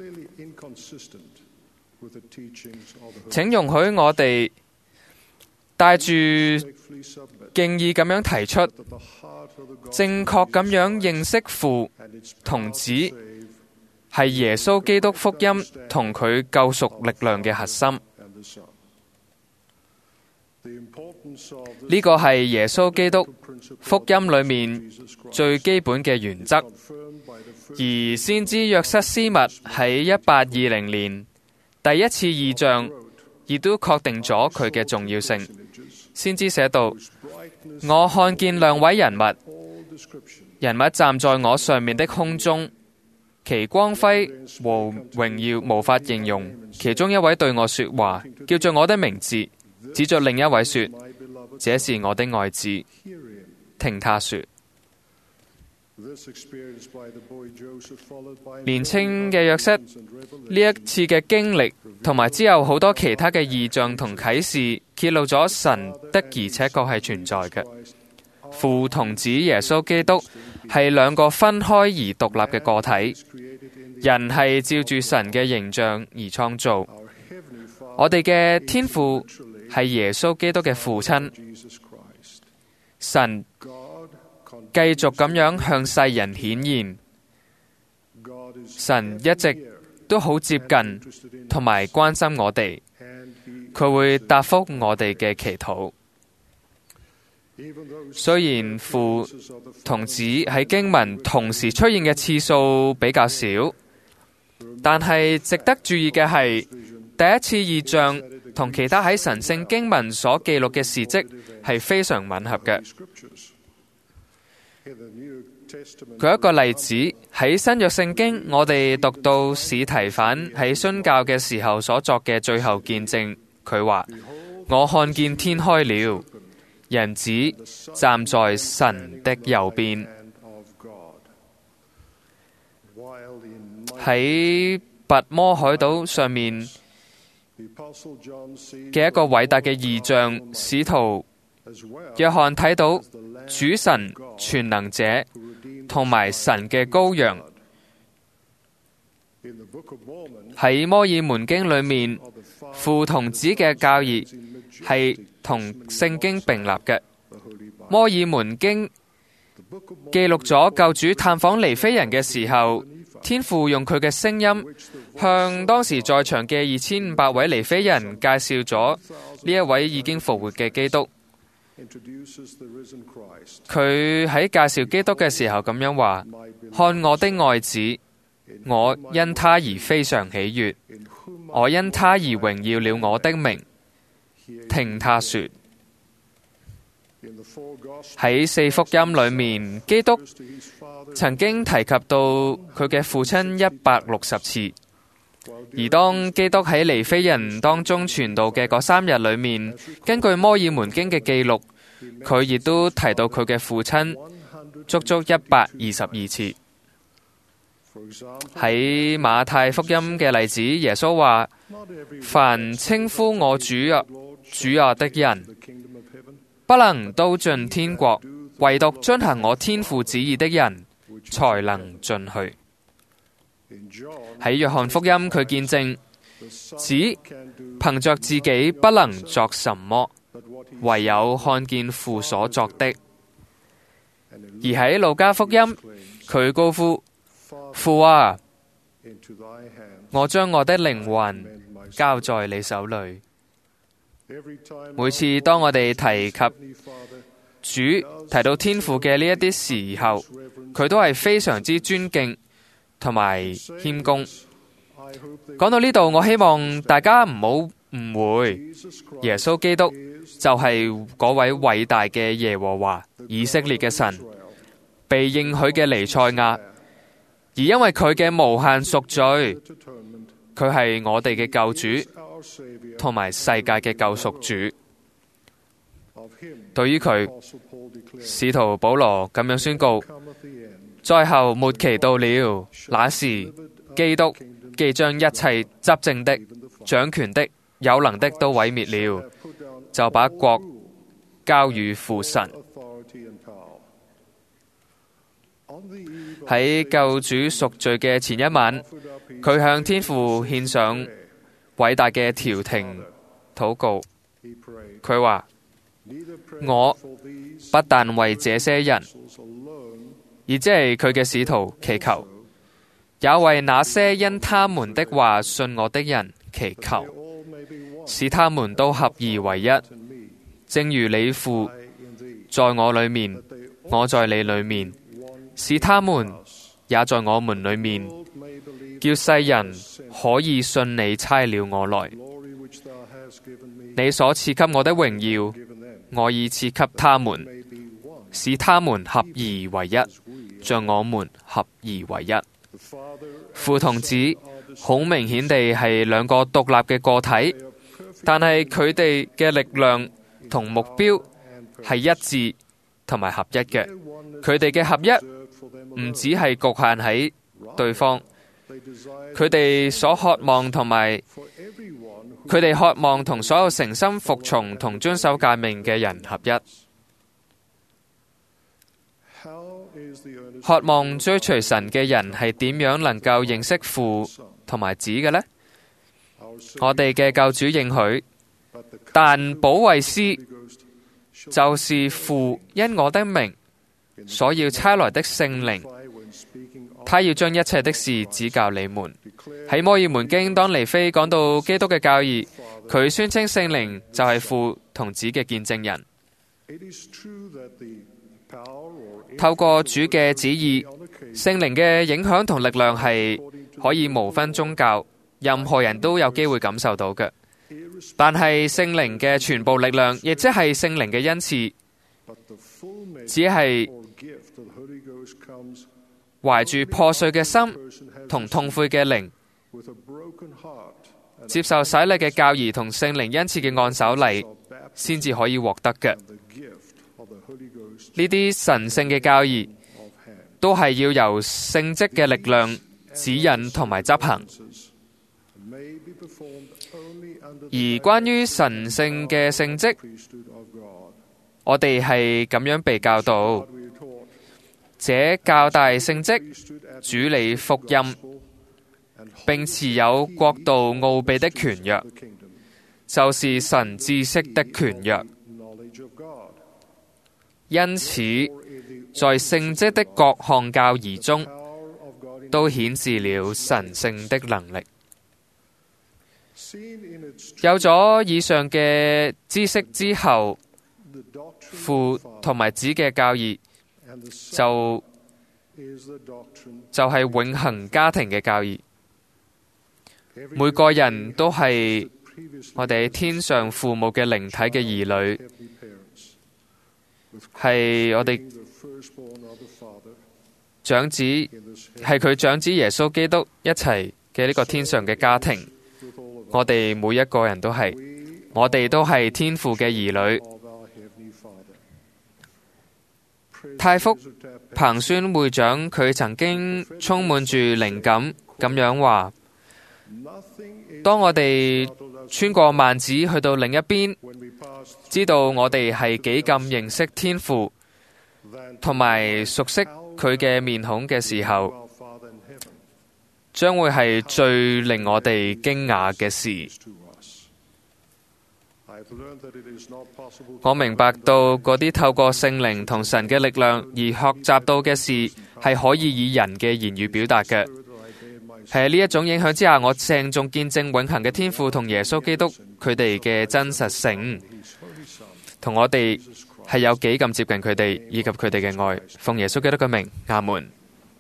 請容許我哋帶住敬意咁樣提出，正確咁樣認識父同子係耶穌基督福音同佢救贖力量嘅核心。呢個係耶穌基督福音裏面最基本嘅原則，而先知約瑟斯密喺1820年第一次異象亦都確定咗佢嘅重要性。先知寫道：我看見兩位人物站在我上面的空中，其光輝和榮耀無法形容。其中一位對我說話，叫着我的名字，指着另一位說：這是我的愛子，聽他說。年輕嘅約瑟呢一次嘅經歷，同埋之後好多其他嘅異象同啟示，揭露咗神的而且確係存在嘅。父同子耶穌基督係兩個分開而獨立嘅個體，人係照住神嘅形象而創造。我哋嘅天父係耶穌基督嘅父親，神繼續咁樣向世人顯現。神一直都好接近同埋關心我哋，佢會答覆我哋嘅祈禱。雖然父同子喺經文同時出現嘅次數比較少，但係值得注意嘅係，第一次異象同其他喺神聖經文所記錄嘅事蹟係非常吻合嘅。舉一個例子，喺新約聖經，我哋讀到史提反喺殉教嘅時候所作嘅最後見證，佢話：我看見天開了，人子站在神的右邊。喺拔摩海島上面嘅一個偉大嘅異象，使徒約翰睇到主神全能者同埋神嘅羔羊。喺摩爾門經裏面，父同子嘅教義係同聖經並立嘅。摩爾門經記錄咗救主探訪尼非人嘅時候， 天父用佢嘅聲音向當時在場嘅2500位尼非人介紹咗呢一位已經復活嘅基督。佢喺介紹基督嘅時候咁樣話：看我的愛子，我因他而非常喜悅，我因他而榮耀了我的名。聽他說。喺4福音裏面，基督曾經提及到佢嘅父親160次，而當基督喺尼非人當中傳道嘅嗰3日裏面，根據摩爾門經嘅記錄，佢亦都提到佢嘅父親足足122次。喺馬太福音嘅例子，耶穌話：凡稱呼我主啊主啊的人，不能都進天國，唯獨遵行我天父旨意的人才能進去。喺約翰福音，佢見證子憑着自己不能作什麼，唯有看見父所作的。而喺路加福音，佢高呼：父啊，我將我的靈魂交在你手裏。每次當我哋提及主、提到天父嘅呢一啲時候，佢都係非常之尊敬同埋謙恭。講到呢度，我希望大家唔好誤會，耶穌基督就係嗰位偉大嘅耶和華以色列嘅神，被應許嘅彌賽亞。而因為佢嘅無限贖罪，佢係我哋嘅救主同埋世界嘅救贖主。對於佢，使徒保羅咁樣宣告：最後末期到了，那時基督既將一切執政的、掌權的、有能的都毀滅了，就把國交與父神。喺救主贖罪嘅前一晚，佢向天父獻上偉大嘅調停禱告。佢話：我不但為這些人，而即係佢嘅使徒祈求，也為那些因他們的話信我的人祈求，使他們都合而為一，正如你父在我裏面，我在你裏面，使他們也在我們裏面，叫世人可以信你差了我來。你所賜給我的榮耀，我已賜給他們，使他們合而為一，像我們合而為一。父同子好明顯地係兩個獨立嘅個體，但係佢哋嘅力量同目標係一致同埋合一嘅。佢哋嘅合一唔只係局限喺對方，佢哋渴望同所有誠心服從同遵守誡命嘅人合一。渴望追隨神嘅人係點樣能夠認識父同埋子嘅呢？我哋嘅救主應許，但保惠師就是父因我的名所要差來的聖靈，他要將一切的事指教你們。喺摩爾門經，當尼非講到基督嘅教義，佢宣稱聖靈就係父同子嘅見證人。透過主嘅旨意，聖靈嘅影響同力量係可以無分宗教，任何人都有機會感受到嘅。但係聖靈嘅全部力量，亦即係聖靈嘅恩賜，只係懷住破碎嘅心同痛悔嘅靈，接受洗禮嘅教義同聖靈恩賜嘅按手禮，先至可以獲得嘅。呢啲神聖嘅教義都係要由聖職嘅力量指引同埋執行。而關於神聖嘅聖職，我哋係咁樣被教導：這較大聖職主理福音，並持有國度奧秘的權約，就是神知識的權約。因此，在聖職的各項教義中， 都顯示了神聖的能力。有咗以上嘅知識之後，父同埋子嘅教義就係永恆家庭嘅教義。每個人都係我哋天上父母嘅靈體嘅兒女，係我哋長子，係佢長子耶穌基督一齊嘅呢個天上嘅家庭。我哋每一個人都係，我哋都係天父嘅兒女。太福彭宣會長佢曾經充滿住靈感咁樣話：當我哋穿過幔子去到另一邊，知道我哋係幾咁認識天父，同埋熟悉佢嘅面孔嘅時候，將會係最令我哋驚訝嘅事。我明白到嗰啲透過聖靈同神嘅力量而學習到嘅事，係可以以人嘅言語表達嘅。係喺呢一種影響之下，我鄭重見證永恆嘅天父同耶穌基督佢哋嘅真實性，同我哋係有幾咁接近佢哋，以及佢哋嘅愛。奉耶穌基督嘅名，阿門。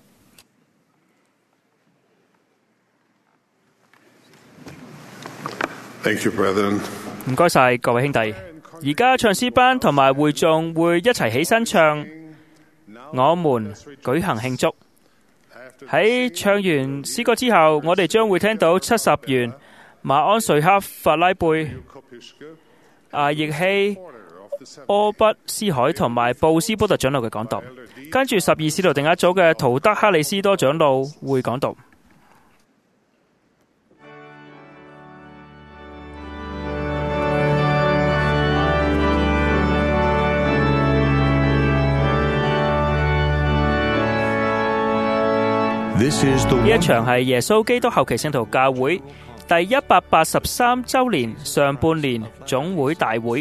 Thank you, brethren. 唔該晒各位兄弟。而家唱詩班同埋會眾會一齊起身唱，我們舉行慶祝。喺唱完詩歌之後，我哋將會聽到70元馬安瑞克法拉貝、易希、柯畢斯海同埋布斯波特長老嘅講道，跟住12使徒定一組嘅圖德克里斯多長老會講道。呢一場係耶穌基督後期聖徒教會第183週年上半年總會大會。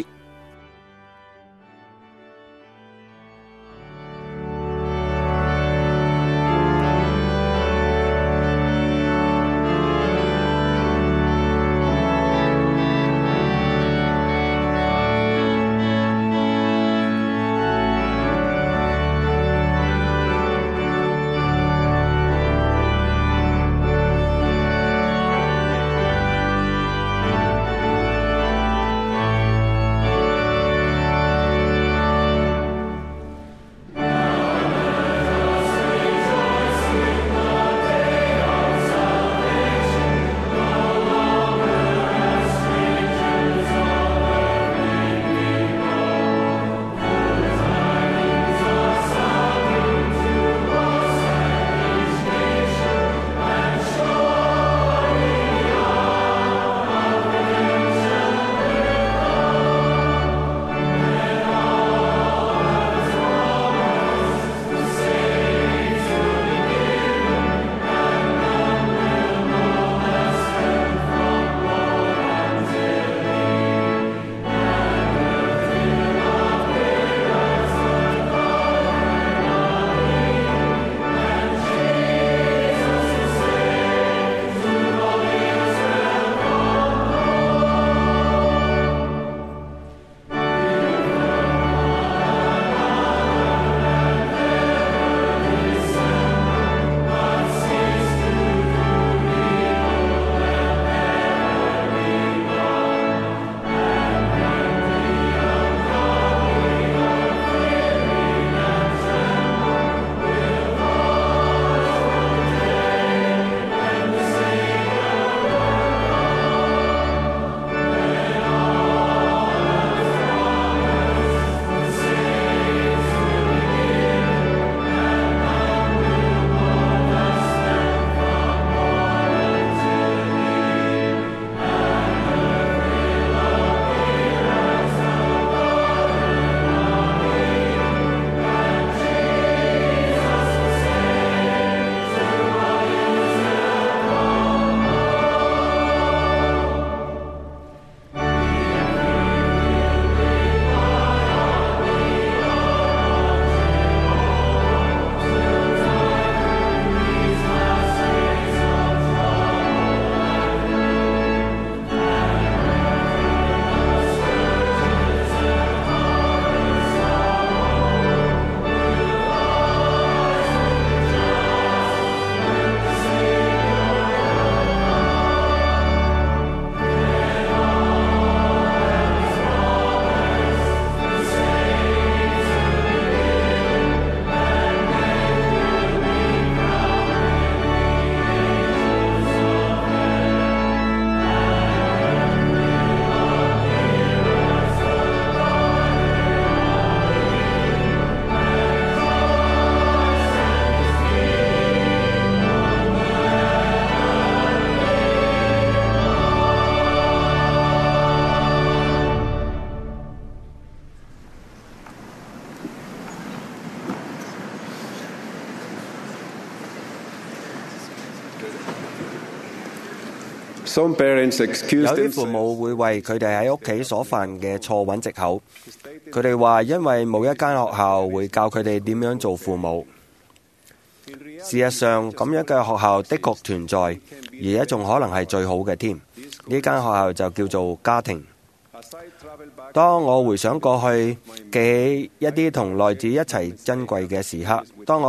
有啲父母會為佢哋喺屋企所犯嘅錯揾藉口，佢哋話因為冇一間學校會教佢哋點樣做父母。事實上，咁樣嘅學校的確存在，而且仲可能係最好嘅添。呢間學校就叫做家庭。當我回想過去，記起一啲同內子一齊珍貴嘅時刻，當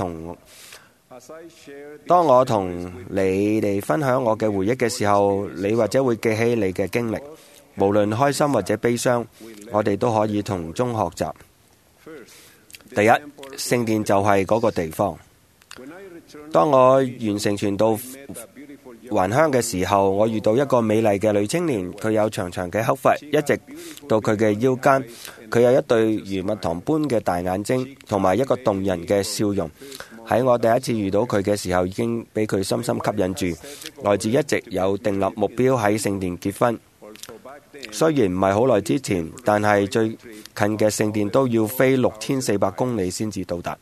我同你哋分享我嘅回憶嘅時候，你或者會記起你嘅經歷，無論開心或者悲傷，我哋都可以從中學習。第一，聖殿就係嗰個地方。當我完成傳道還鄉嘅時候，我遇到一個美麗嘅女青年，佢有長長嘅黑髮，一直到佢嘅腰間。佢有一對如蜜糖般嘅大眼睛，同埋一個動人嘅笑容。喺我第一次遇到佢嘅時候，已經俾佢深深吸引住。來自一直有訂立目標喺聖殿結婚，雖然唔係好耐之前，但係最近嘅聖殿都要飛6400公里先至到達。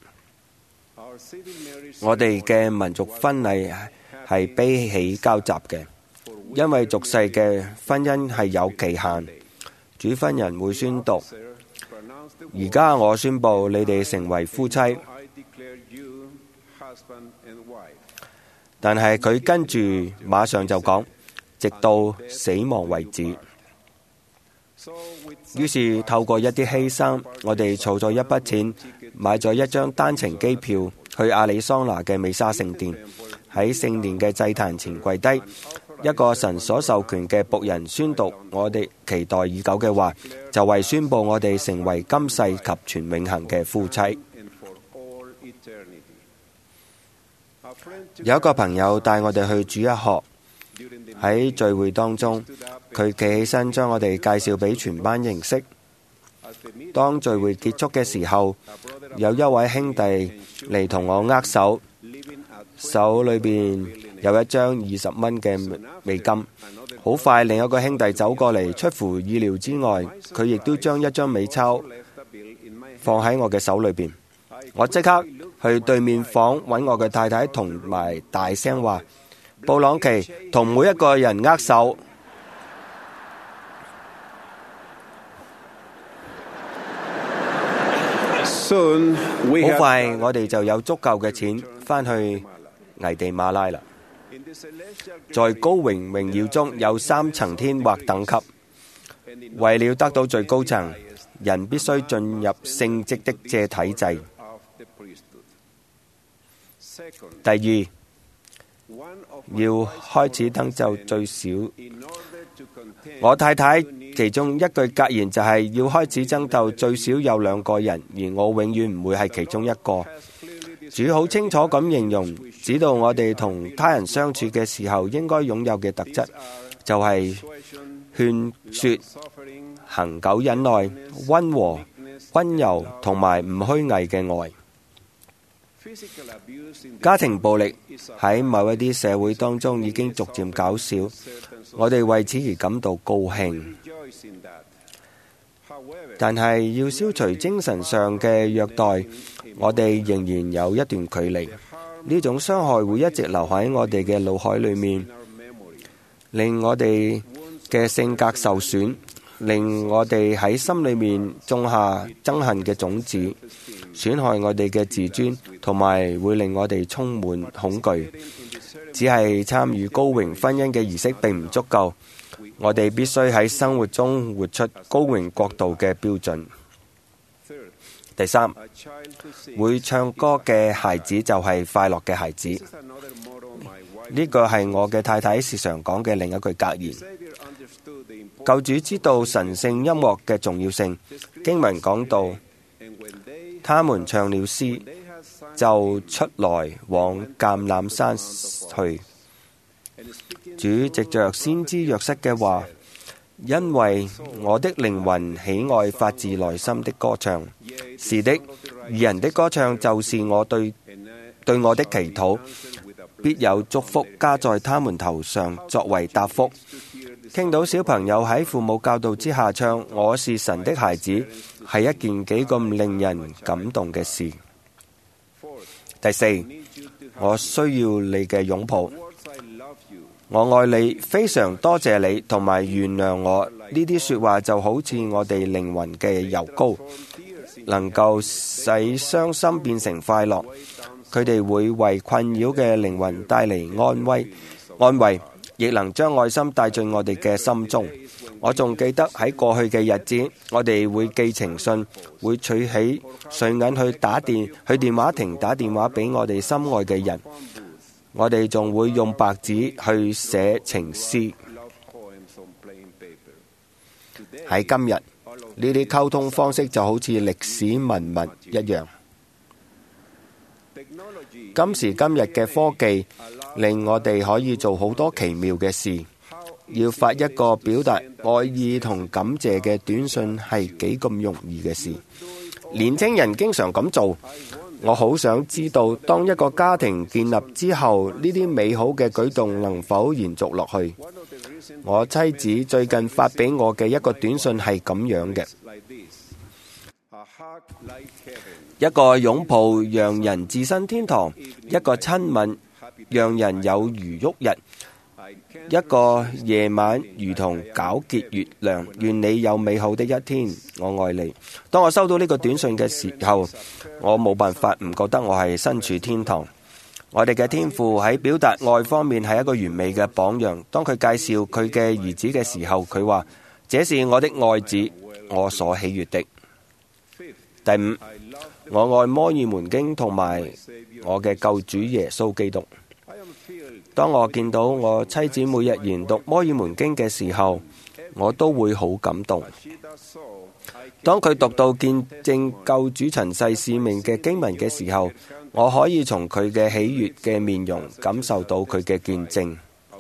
我哋嘅民族婚禮係悲喜交集嘅，因為俗世嘅婚姻係有期限。主婚人會宣讀：而家我宣布你哋成為夫妻。但係佢跟住馬上就講，直到死亡為止。於是透過一啲犧牲，我哋儲咗一筆錢，買咗一張單程機票去亞利桑那嘅美沙聖殿。喺聖殿嘅祭壇前跪低，一個神所授權嘅僕人宣讀我哋期待已久嘅話，就為宣佈我哋成為今世及全永恆嘅夫妻。有一個朋友帶我哋去主日學，喺聚會當中，佢企起身將我哋介紹俾全班認識。當聚會結束嘅時候，有一位兄弟嚟同我握手，手裏邊有一張20蚊嘅美金。好快，另一個兄弟走過嚟，出乎意料之外，佢亦都將一張美鈔放喺我嘅手裏邊。我即刻去對面房揾我嘅太太，同埋大聲話：布朗奇，同每一個人握手。好快，我哋就有足夠嘅錢返去危地馬拉啦。在高榮榮耀中有3層天或等級，為了得到最高層，人必須進入聖職的這體制。第二，要開始登就最少。我太太其中一句格言就係要開始爭鬥最少有2個人，而我永遠唔會係其中一個。主好清楚咁形容，指導我哋同他人相處嘅時候應該擁有嘅特質，就係勸說、恒久忍耐、溫和、溫柔同埋唔虛偽嘅愛。家庭暴力喺某一啲社會當中已經逐漸減少，我哋為此而感到高興。但係要消除精神上嘅虐待，我哋仍然有一段距離。呢種傷害會一直留喺我哋嘅腦海裏面，令我哋嘅性格受損，令我哋喺心裏面種下憎恨嘅種子，損害我哋嘅自尊，同埋會令我哋充滿恐懼。只係參與高榮婚姻嘅儀式並唔足夠，我哋必須喺生活中活出高榮國度嘅標準。第三，會唱歌嘅孩子就係快樂嘅孩子。呢個係我嘅太太時常講嘅另一句格言。救主知道神聖音樂嘅重要性。經文講到，他們唱了詩，就出來往橄欖山去。主藉着先知約瑟嘅話，因為我的靈魂喜愛發自內心的歌唱。是的，義人的歌唱就是我對我的祈禱，必有祝福加在他們頭上作為答覆。聽到小朋友喺父母教導之下唱我是神的孩子，係一件幾咁令人感動嘅事。第四，我需要你嘅擁抱。 我愛你，非常多謝你，同埋原諒我。呢啲說話就好似我哋靈魂嘅油膏，能夠使傷心變成快樂。佢哋會為困擾嘅靈魂帶嚟安慰，亦能將愛心帶進我哋嘅心中。我仲記得喺過去嘅日子，我哋會寄情信，會取起碎銀去電話亭打電話俾我哋心愛嘅人。我哋仲會用白紙去寫情詩。喺今日，呢啲溝通方式就好似歷史文物一樣。今時今日嘅科技令我哋可以做好多奇妙嘅事。要發一個表達愛意同感謝嘅短信係幾咁容易嘅事。年輕人經常咁做。我好想知道，當一個家庭建立之後，呢啲美好嘅舉動能否延續落去？我妻子最近發俾我嘅一個短信係咁樣嘅：一個擁抱讓人置身天堂，一個親吻讓人有如旭日，一個夜晚如同皎潔月亮。願你有美好的一天，我愛你。當我收到呢個短信嘅時候，我冇辦法唔覺得我係身處天堂。我哋嘅天父喺表達愛方面係一個完美嘅榜樣。當佢介紹佢嘅兒子嘅時候，佢話：這是我的愛子，我所喜悅的。第五，我愛摩爾門經同埋我嘅救主耶穌基督。當我見到我妻子每日研讀摩爾門經嘅時候，我都會好感動。當佢讀到見證救主塵世使命嘅經文嘅時候，我可以從佢嘅喜悅嘅面容感受到佢嘅見證。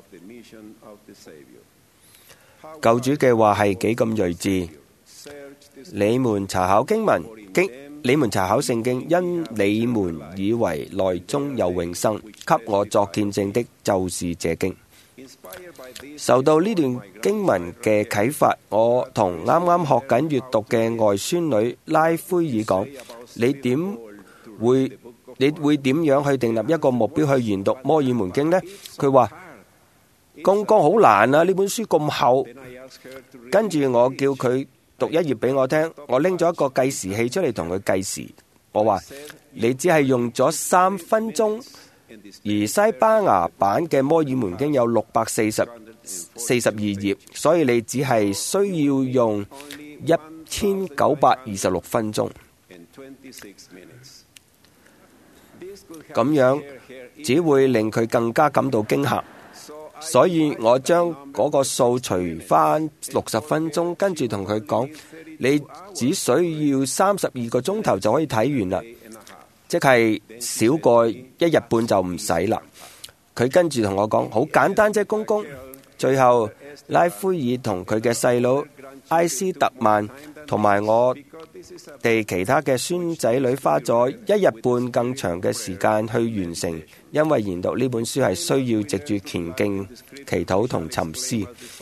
救主嘅話係幾咁睿智。你們查考聖經，因你們以為內中有永生，給我作見證的就是這經。受到呢段經文嘅啟發，我同啱啱學緊閱讀嘅外孫女拉菲爾講：你會點樣去訂立一個目標去研讀摩爾門經呢？佢話：公公好難啊，呢本書咁厚。跟住我叫佢讀一頁俾我聽，我拎咗一個計時器出嚟同佢計時。我話：你只係用咗3分鐘，而西班牙版嘅摩爾門經有642頁，所以你只係需要用1926分鐘。咁樣只會令佢更加感到驚嚇。所以我將嗰個數除返60分鐘，跟住同佢講：你只需要32個鐘頭就可以睇完啦，即係少過1日半就唔使啦。佢跟住同我講：好簡單啫，公公。最後拉菲爾同佢嘅細佬埃斯特曼同埋我哋其他嘅孫仔女花咗1日半更長嘅時間去完成，因為研讀呢本書係需要藉住虔敬、祈禱同沉思。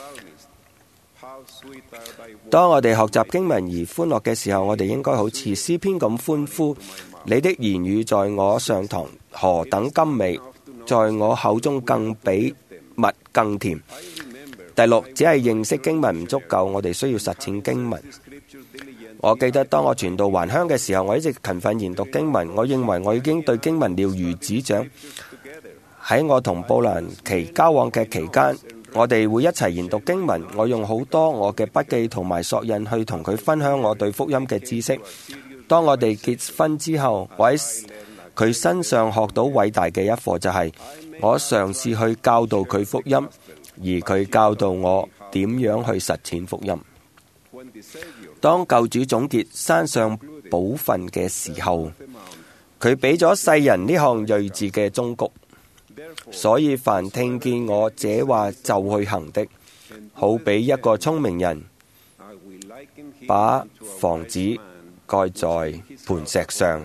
當我哋學習經文而歡樂嘅時候，我哋應該好似詩篇咁歡呼：你的言語在我上膛何等甘美，在我口中更比蜜更甜。第六，只係認識經文唔足夠，我哋需要實踐經文。我記得當我傳道還鄉嘅時候，我一直勤奮研讀經文。我認為我已經對經文了如指掌。喺我同布蘭奇交往嘅期間，我哋會一齊研讀經文。我用好多我嘅筆記同埋索引去同佢分享我對福音嘅知識。當我哋結婚之後，我喺佢身上學到偉大嘅一課，就係我嘗試去教導佢福音，而佢教導我點樣去實踐福音。當救主總結山上寶訓嘅時候，佢俾咗世人呢項睿智嘅忠告，所以凡聽見我這話就去行的，好比一個聰明人把房子蓋在磐石上。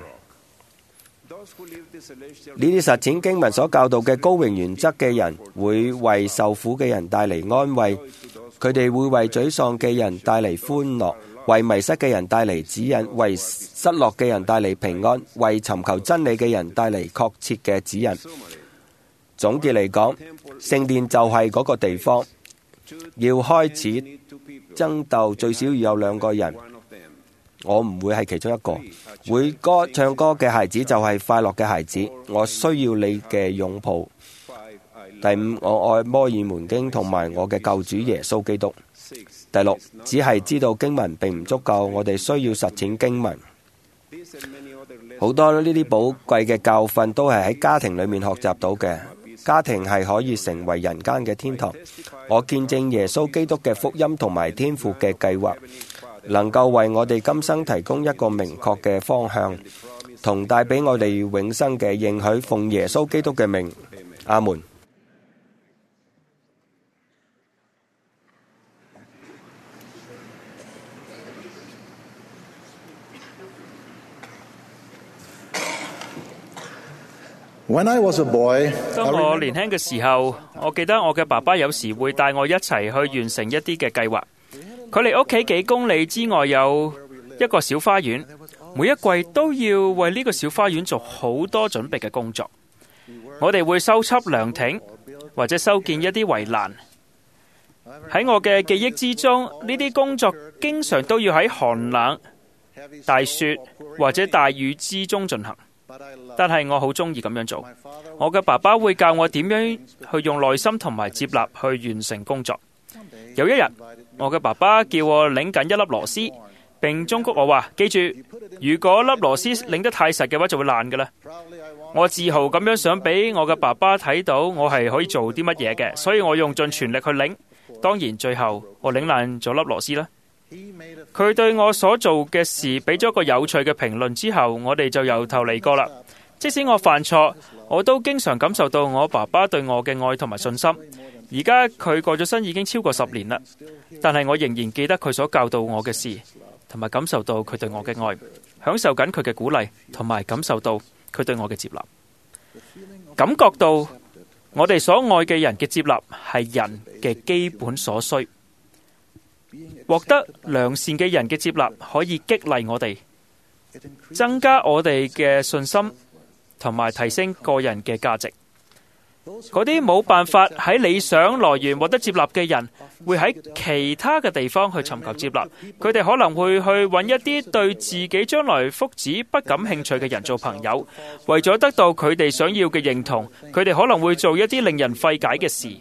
呢啲實踐經文所教導嘅高榮原則嘅人，會為受苦嘅人帶嚟安慰，佢哋會為沮喪嘅人帶嚟歡樂，為迷失嘅人帶嚟指引，為失落嘅人帶嚟平安，為尋求真理嘅人帶嚟確切嘅指引。 總結嚟講，聖殿就係嗰個地方。要開始爭鬥，最少要有2個人。我唔會係其中一個。會唱歌嘅孩子就係快樂嘅孩子。我需要你嘅擁抱。第5，我愛摩爾門經同埋我嘅救主耶穌基督。第6，只係知道經文並唔足夠，我哋需要實踐經文。好多呢啲寶貴嘅教訓都係喺家庭裏面學習到嘅。家庭係可以成為人間嘅天堂。我見證耶穌基督嘅福音同埋天父嘅計劃，能夠為我哋今生提供一個明確嘅方向，同帶俾我哋永生嘅應許。奉耶穌基督嘅名，阿門。 當我年輕嘅時候，我記得我嘅爸爸有時會帶我一齊去完成一啲嘅計劃。佢離屋企幾公里之外有一個小花園，每一季都要為呢個小花園做好多準備嘅工作。我哋會修葺涼亭，或者修建一啲圍欄。喺我嘅記憶之中，呢啲工作經常都要喺寒冷、大雪或者大雨之中進行。但係我好中意咁樣做。我嘅爸爸會教我點樣去用耐心同埋接納去完成工作。有一日，我嘅爸爸叫我擰緊一粒螺絲，並忠告我話：記住，如果粒螺絲擰得太實嘅話，就會爛㗎啦。我自豪咁樣想俾我嘅爸爸睇到我係可以做啲乜嘢嘅，所以我用盡全力去擰。當然，最後我擰爛咗粒螺絲啦。佢對我所做嘅事俾咗個有趣嘅評論之後，我哋就由頭嚟過啦。即使我犯錯，我都經常感受到我爸爸對我嘅愛同埋信心。而家佢過咗身已經超過10年啦，但係我仍然記得佢所教導我嘅事，同埋感受到佢對我嘅愛，享受緊佢嘅鼓勵，同埋感受到佢對我嘅接納，感覺到我哋所愛嘅人嘅接納係人嘅基本所需。獲得良善嘅人嘅接納可以激勵我哋，增加我哋嘅信心，同埋提升個人嘅價值。嗰啲冇辦法喺理想來源獲得接納嘅人，會喺其他嘅地方去尋求接納。佢哋可能會去揾一啲對自己將來福祉不感興趣嘅人做朋友，為咗得到佢哋想要嘅認同，佢哋可能會做一啲令人費解嘅事。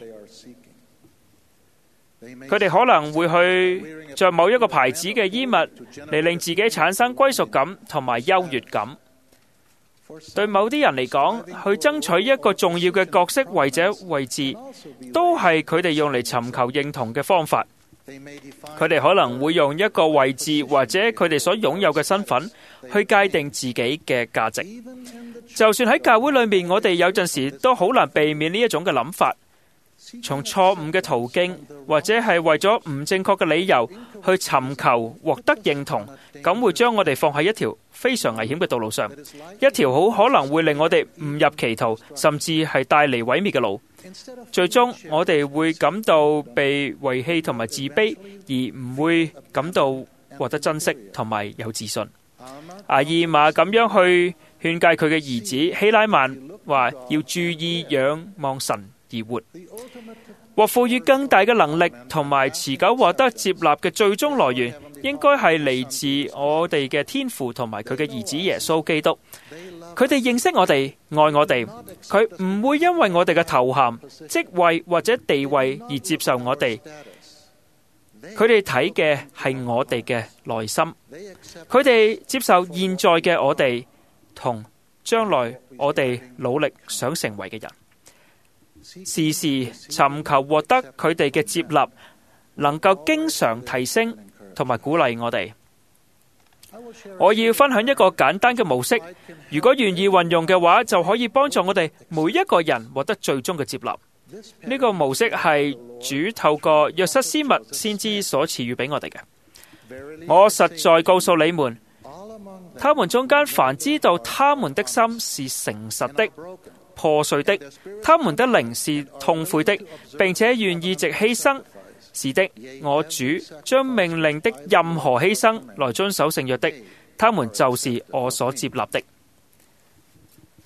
佢哋可能會去着某一個牌子嘅衣物嚟令自己產生歸屬感同埋優越感。對某啲人嚟講，去爭取一個重要嘅角色或者位置，都係佢哋用嚟尋求認同嘅方法。佢哋可能會用一個位置或者佢哋所擁有嘅身份去界定自己嘅價值。就算喺教會裏面，我哋有陣時都好難避免呢一種嘅諗法。從錯誤嘅途徑，或者係為咗唔正確嘅理由去尋求獲得認同，咁會將我哋放喺一條非常危險嘅道路上，一條好可能會令我哋誤入歧途，甚至係帶嚟毀滅嘅路。最終我哋會感到被遺棄同埋自卑，而唔會感到獲得珍惜同埋有自信。阿爾瑪咁樣去勸誡佢嘅兒子希拉曼，話要注意仰望神而活，獲賦予更大嘅能力同埋持久獲得接納嘅最終來源，應該係嚟自我哋嘅天父同埋佢嘅兒子耶穌基督。佢哋認識我哋，愛我哋，佢唔會因為我哋嘅頭銜、職位或者地位而接受我哋。佢哋睇嘅係我哋嘅內心，佢哋接受現在嘅我哋同將來我哋努力想成為嘅人。時時尋求獲得佢哋嘅接納，能夠經常提升同埋鼓勵我哋。我要分享一個簡單嘅模式，如果願意運用嘅話，就可以幫助我哋每一個人獲得最終嘅接納。呢個模式係主透過約瑟斯密先知所賜予俾我哋嘅。我實在告訴你們，他們中間凡知道他們的心是誠實的、破碎的，他們的靈是痛悔的，並且願意藉犧牲。是的，我主將命令的任何犧牲來遵守聖約的，他們就是我所接納的。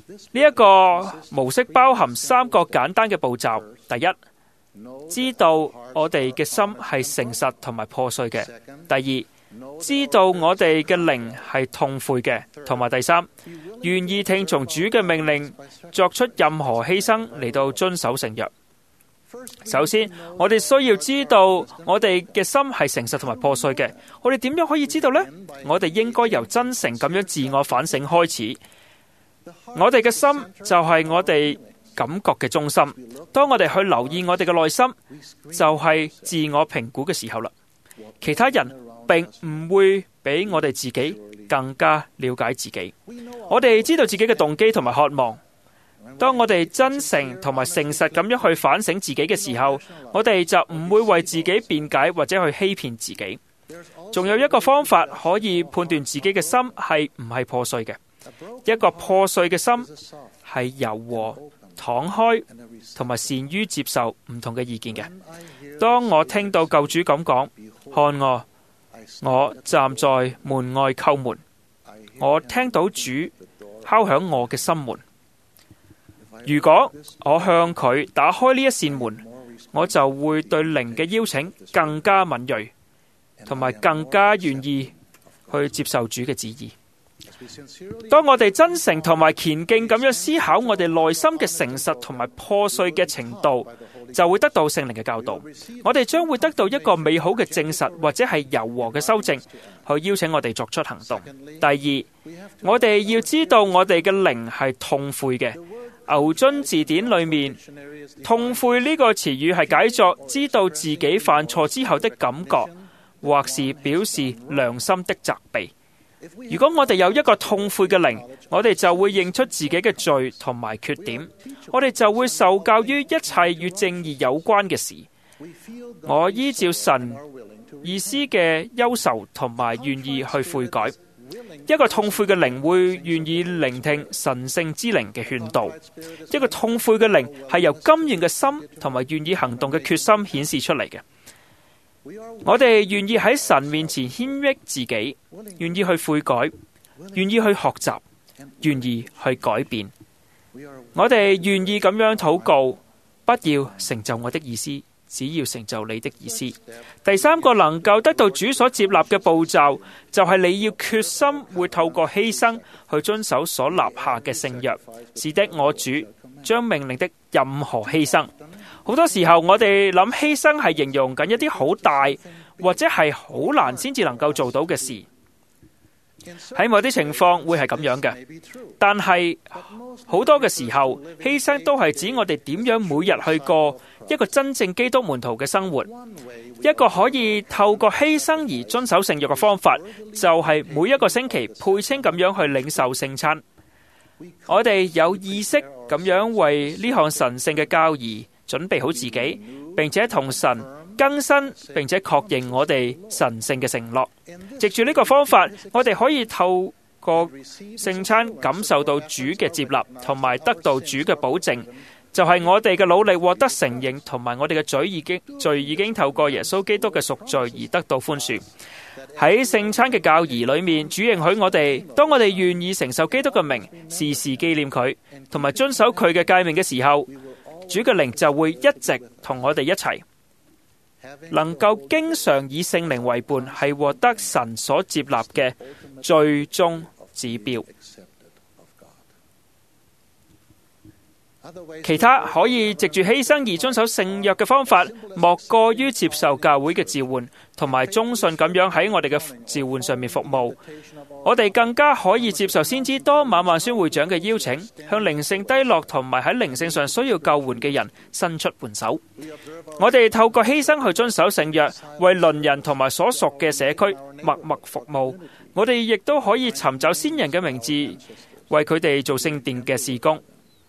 呢一個模式包含3個簡單嘅步驟。第一，知道我哋嘅心係誠實同埋破碎嘅；第二，知道我哋嘅靈係痛悔嘅；同埋第三，願意聽從主嘅命令，作出任何犧牲嚟到遵守聖約。首先，我哋需要知道我哋嘅心係誠實同埋破碎嘅。我哋點樣可以知道呢？我哋應該由真誠咁樣自我反省開始。我哋嘅心就係我哋感覺嘅中心。當我哋去留意我哋嘅內心，就係自我評估嘅時候啦。其他人並唔會比我哋自己更加了解自己。我哋知道自己嘅動機同埋渴望。當我哋真誠同埋誠實咁樣去反省自己嘅時候，我哋就唔會為自己辯解或者去欺騙自己。仲有一個方法可以判斷自己嘅心係唔係破碎嘅。一個破碎嘅心係柔和、敞開同埋善於接受唔同嘅意見嘅。當我聽到救主咁講，看我站在門外叩門，我聽到主敲響我嘅心門。如果我向佢打開呢一扇門，我就會對靈嘅邀請更加敏銳，同埋更加願意去接受主嘅旨意。當我哋真誠同埋虔敬咁樣思考我哋內心嘅誠實同埋破碎嘅程度，就會得到聖靈嘅教導。我哋將會得到一個美好嘅證實，或者係柔和嘅修正，去邀請我哋作出行動。第二，我哋要知道我哋嘅靈係痛悔嘅。牛津字典裏面，痛悔呢個詞語係解作知道自己犯錯之後的感覺，或是表示良心的責備。如果我哋有一個痛悔嘅靈，我哋就會認出自己嘅罪同埋缺點，我哋就會受教於一切與正義有關嘅事。我依照神意思嘅憂愁同埋願意去悔改。一個痛悔嘅靈會願意聆聽神聖之靈嘅勸導。一個痛悔嘅靈係由甘願嘅心同埋願意行動嘅決心顯示出嚟嘅。我哋願意喺神面前謙抑自己，願意去悔改，願意去學習，願意去改變。我哋願意咁樣禱告，不要成就我的意思，只要成就你的意思。第三個能夠得到主所接納嘅步驟，就係你要決心會透過犧牲去遵守所立下嘅聖約。是的，我主將命令的任何犧牲。好多時候我哋諗犧牲係形容緊一啲好大或者係好難先至能夠做到嘅事。喺某啲情況會係咁樣嘅，但係好多嘅時候，犧牲都係指我哋點樣每日去過一個真正基督門徒嘅生活。一個可以透過犧牲而遵守聖約嘅方法，就係每一個星期配稱咁樣去領受聖餐。我哋有意識咁樣為呢項神聖嘅教義準備好自己，並且同神更新，並且確認我哋神聖嘅承諾。藉住呢個方法，我哋可以透過聖餐感受到主嘅接納，同埋得到主嘅保證，就係我哋嘅努力獲得承認，同埋我哋嘅罪已經透過耶穌基督嘅贖罪而得到寬恕。喺聖餐嘅教義裏面，主應許我哋，當我哋願意承受基督嘅名，時時紀念佢，同埋遵守佢嘅誡命嘅時候，主嘅靈就會一直同我哋一齊。能夠經常以聖靈為伴，係獲得神所接納嘅最終指標。其他可以藉住犧牲而遵守聖約嘅方法，莫過於接受教會嘅召喚，同埋忠信咁樣喺我哋嘅召喚上面服務。我哋更加可以接受先知多馬萬宣會長嘅邀請，向靈性低落同埋喺靈性上需要救援嘅人伸出援手。我哋透過犧牲去遵守聖約，為鄰人同埋所屬嘅社區默默服務。我哋亦都可以尋找先人嘅名字，為佢哋做聖殿嘅事工。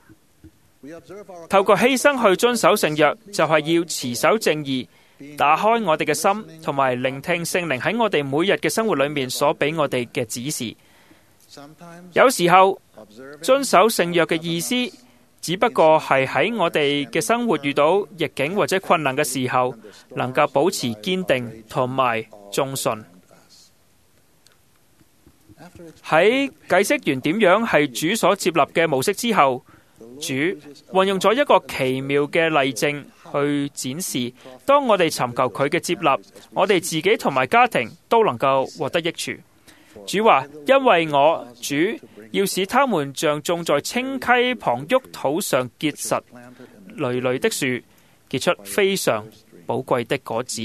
透過犧牲去遵守聖約，就係要持守正義，打開我哋嘅心，同埋聆聽聖靈喺我哋每日嘅生活裏面所俾我哋嘅指示。有時候遵守聖約嘅意思，只不過係喺我哋嘅生活遇到逆境或者困難嘅時候，能夠保持堅定同埋忠信。 喺解釋完點樣係主所接納嘅模式之後，主運用咗一個奇妙嘅例證去展示，當我哋尋求佢嘅接納，我哋自己同埋家庭都能夠獲得益處。主話：因為我主要使他們像種在清溪旁沃土上結實累累的樹，結出非常寶貴的果子。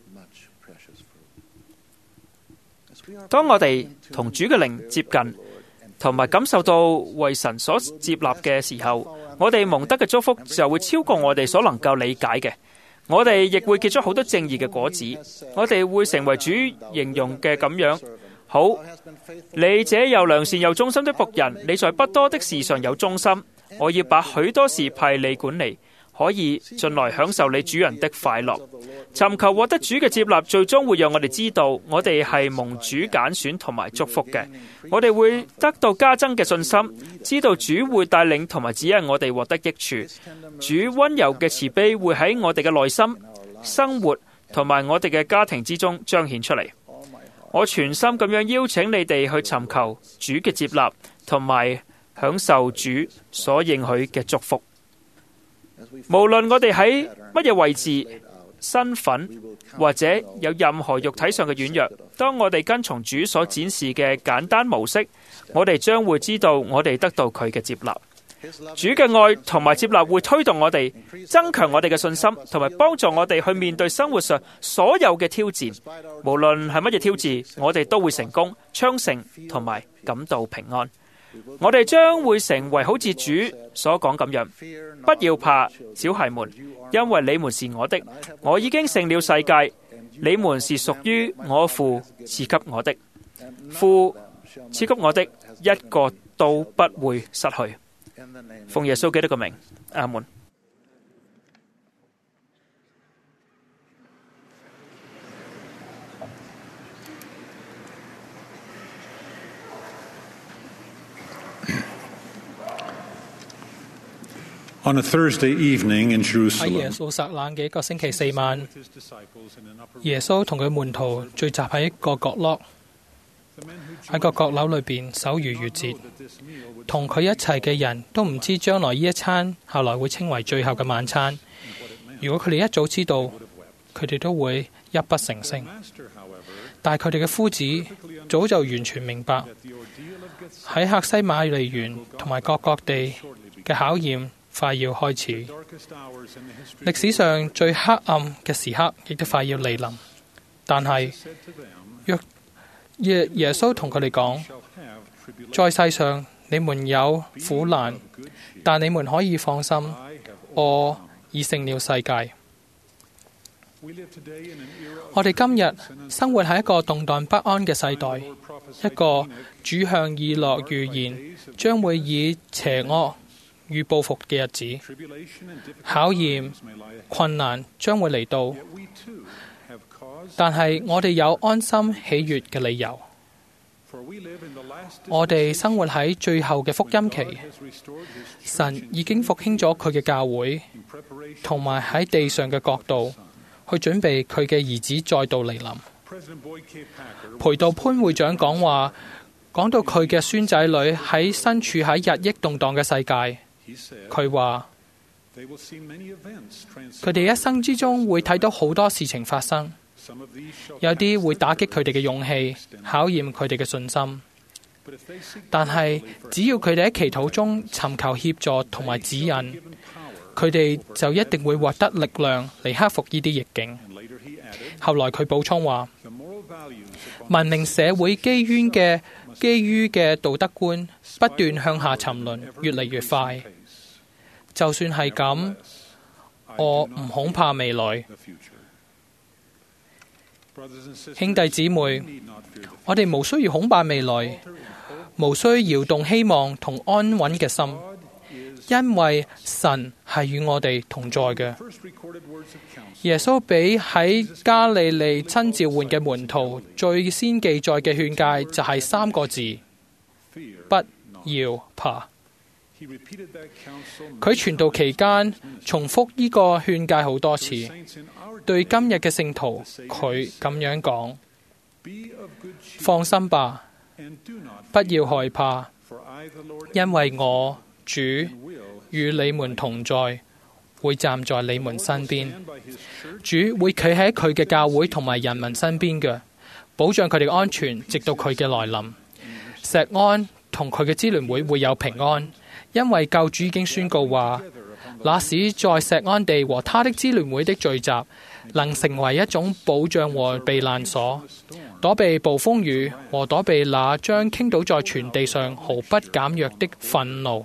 當我哋同主嘅靈接近，同埋感受到為神所接納嘅時候，我哋蒙得嘅祝福就會超過我哋所能夠理解嘅。我哋亦會結出好多正義嘅果子。我哋會成為主形容嘅咁樣。好，你這又良善又忠心的僕人，你在不多的事上有忠心，我要把許多事派你管理，可以進來享受你主人的快樂。尋求獲得主嘅接納，最終會讓我哋知道我哋係蒙主揀選同埋祝福嘅。我哋會得到加增嘅信心，知道主會帶領同埋指引我哋獲得益處。主溫柔嘅慈悲會喺我哋嘅內心、生活同埋我哋嘅家庭之中彰顯出嚟。我全心咁樣邀請你哋去尋求主嘅接納，同埋享受主所應許嘅祝福。無論我哋喺乜嘢位置、身份或者有任何肉體上嘅軟弱，當我哋跟從主所展示嘅簡單模式，我哋將會知道我哋得到佢嘅接納。主嘅愛同埋接納會推動我哋，增強我哋嘅信心，同埋幫助我哋去面對生活上所有嘅挑戰。無論係乜嘢挑戰，我哋都會成功、昌盛同埋感到平安。我哋將會成為好似主所講咁樣，不要怕，小孩們，因為你們是我的，我已經勝了世界。你們是屬於我父賜給我的，父賜給我的，一個都不會失去。奉耶穌基督嘅名，阿門。 On a Thursday evening in 喺耶 Jerusalem, 路撒冷嘅一個星期四晚，耶穌同佢門徒聚集喺一個角落，喺個閣樓裏邊守逾越節。同佢一齊嘅人都唔知將來呢一餐後來會稱為最後嘅晚餐。如果佢哋一早知道，佢哋都會泣不成聲。但係佢哋嘅夫子早就完全明白，喺客西馬尼園同埋各地嘅考驗快要開始，歷史上最黑暗嘅時刻亦都快要嚟臨。但係耶穌同佢哋講，在世上你們有苦難，但你們可以放心，我已勝了世界。我哋今日生活喺一個動盪不安嘅世代，一個主向以諾預言將會以邪惡與報復嘅日子，考驗困難將會嚟到，但係我哋有安心喜悅嘅理由。我哋生活喺最後嘅福音期，神已經復興咗佢嘅教會，同埋喺地上嘅國度，去準備佢嘅兒子再度嚟臨。培道潘會長講話，講到佢嘅孫仔女喺身處喺日益動盪嘅世界，佢話佢哋一生之中會睇到好多事情發生，有啲會打擊佢哋嘅勇氣，考驗佢哋嘅信心。但係只要佢哋喺祈禱中尋求協助同埋指引，佢哋就一定會獲得力量嚟克服呢啲逆境。後來佢補充話，文明社會基於嘅道德觀不斷向下沉淪，越嚟越快。就算係咁，我唔恐怕未來。兄弟姊妹，我哋無需要恐怕未來，無需搖動希望同安穩嘅心，因為神係與我哋同在嘅。耶穌俾喺加利利親召喚嘅門徒最先記載嘅勸誡就係3個字：不要怕。佢傳道期間重複呢個勸誡好多次。對今日嘅聖徒，佢咁樣講：放心吧， 不要害怕，因為我主與你們同在，會站在你們身邊。主會企喺佢嘅教會同埋人民身邊嘅，保障佢哋嘅安全，直到佢嘅來臨。錫安同佢嘅支聯會會有平安，因為救主已經宣告話，那使在錫安地和他的支聯會的聚集，能成為一種保障和避難所，躲避暴風雨和躲避那將傾倒在全地上毫不減弱的憤怒。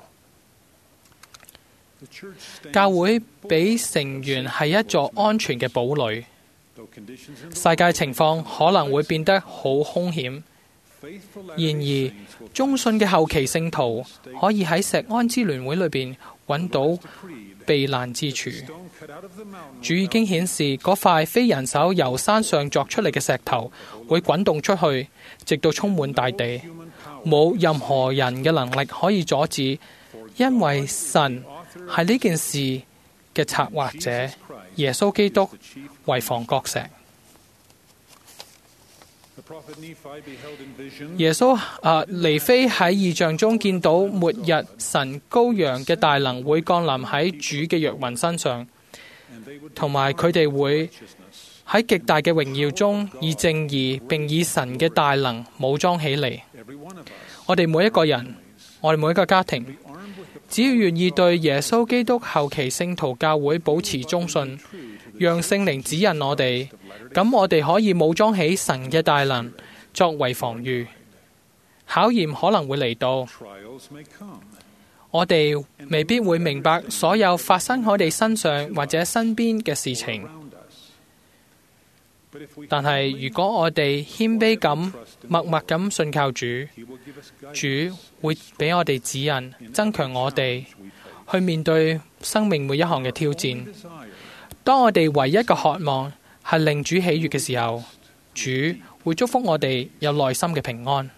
教會俾成員係一座安全嘅堡壘，世界情況可能會變得好兇險，然而忠信嘅後期聖徒可以喺錫安支聯會裏邊揾到避難之處。主已經顯示嗰塊非人手由山上鑿出嚟嘅石頭會滾動出去，直到充滿大地，冇任何人嘅能力可以阻止，因為神係呢件事嘅策劃者，耶穌基督為防角石。耶穌尼非喺異象中見到末日神羔羊嘅大能會降臨喺主嘅約民身上，同埋佢哋會喺極大嘅榮耀中以正義並以神嘅大能武裝起嚟。我哋每一個人，我哋每一個家庭，只要願意對耶穌基督後期聖徒教會保持忠信，讓聖靈指引我哋，咁我哋可以武裝起神嘅大能作為防禦。考驗可能會嚟到，我哋未必會明白所有發生喺我哋身上或者身邊嘅事情，但係如果我哋謙卑咁默默咁信靠主，主會俾我哋指引，增強我哋去面對生命每一項嘅挑戰。當我哋唯一嘅渴望係令主喜悅嘅時候，主會祝福我哋有內心嘅平安。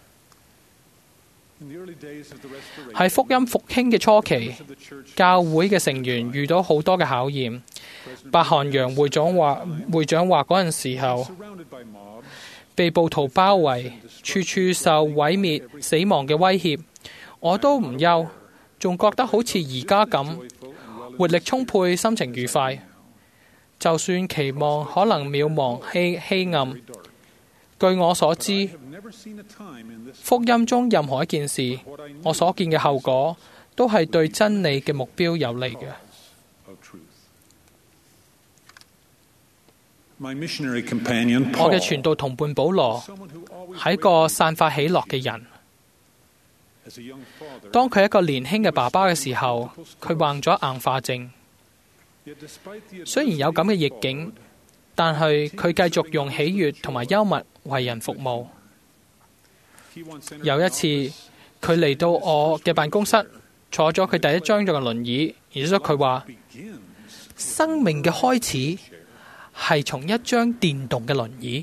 喺福音復興嘅初期，教會嘅成員遇到好多嘅考驗。白韓陽會長話嗰陣時候，被暴徒包圍，處處受毀滅、死亡嘅威脅，我都唔憂，仲覺得好似而家咁，活力充沛，心情愉快。就算期望可能渺茫黑暗，據我所知，福音中任何一件事，我所見嘅後果都係對真理嘅目標有利嘅。我嘅傳道同伴保羅係一個散發喜樂嘅人。當佢一個年輕嘅爸爸嘅時候，佢患咗硬化症。雖然有咁嘅逆境，但係佢繼續用喜悅同埋幽默為人服務。有一次，佢嚟到我嘅辦公室，坐咗佢第一張嘅輪椅，然之後佢話：生命嘅開始係從一張電動嘅輪椅。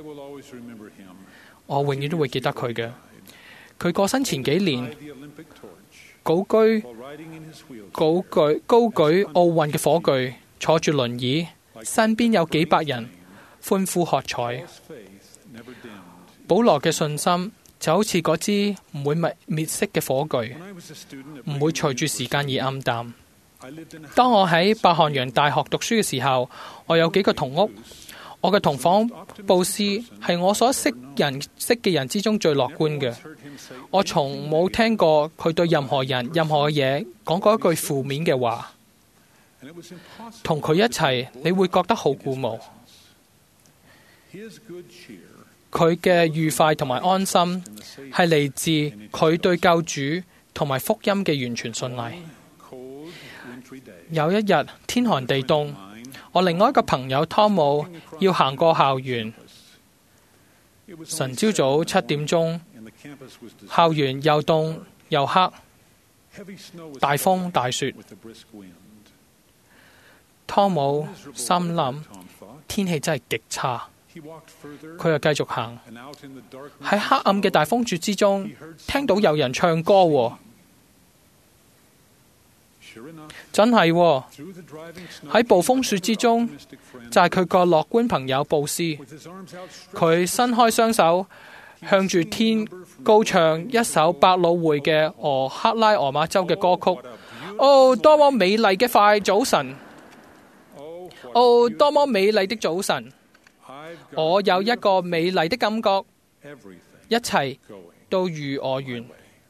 我永遠都會記得佢嘅。佢過身前幾年，高舉奧運嘅火炬，坐住輪椅，身邊有幾百人歡呼喝彩。保羅嘅信心就好似嗰支唔會滅熄嘅火炬，唔會隨住時間而暗淡。當我喺白韓陽大學讀書嘅時候，我有幾個同屋，我嘅同房布斯係我所識嘅人之中最樂觀嘅。我從冇聽過佢對任何人、任何嘢講過一句負面嘅話。同佢一齊，你會覺得好鼓舞。佢嘅愉快同埋安心係嚟自佢對救主同埋福音嘅完全信賴。有一日天寒地凍，我另外一個朋友湯姆要行過校園。晨朝早7點鐘，校園又凍又黑，大風大雪。湯姆心諗天氣真係極差，佢又繼續行。喺黑暗嘅大風雪之中，聽到有人唱歌喎。真係喎，喺暴風雪之中，就係佢個樂觀朋友布斯，佢伸開雙手向住天高唱一首百老匯嘅克拉荷馬州嘅歌曲。哦，多麼美麗嘅快早晨！哦，多麼美麗的早晨！我有一個美麗的感覺，一切都如我願。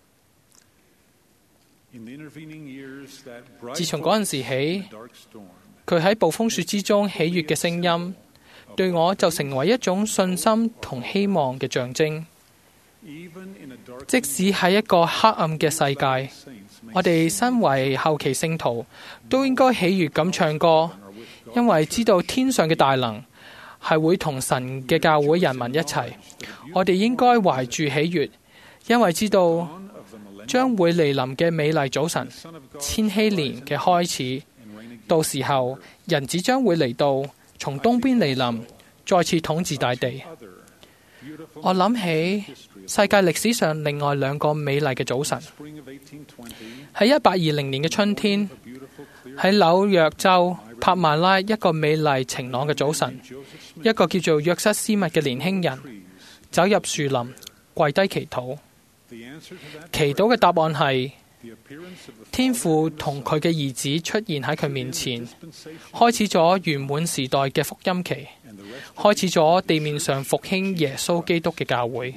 自從嗰陣時起，佢喺暴風雪之中喜悅嘅聲音，對我就成為一種信心同希望嘅象徵。即使喺一個黑暗嘅世界，我哋身為後期聖徒，都應該喜悅咁唱歌，因為知道天上嘅大能係會同神嘅教會人民一齊。我哋應該懷住喜悅，因為知道將會嚟臨嘅美麗早晨，千禧年嘅開始。到時候，人子將會嚟到，從東邊嚟臨，再次統治大地。我諗起世界歷史上另外兩個美麗嘅早晨，喺1820年嘅春天，喺紐約州帕曼拉一個美麗晴朗嘅早晨，一個叫做約瑟斯密嘅年輕人走入樹林，跪低祈禱。祈禱嘅答案係天父同佢嘅兒子出現喺佢面前，開始咗圓滿時代嘅福音期，開始咗地面上復興耶穌基督嘅教會。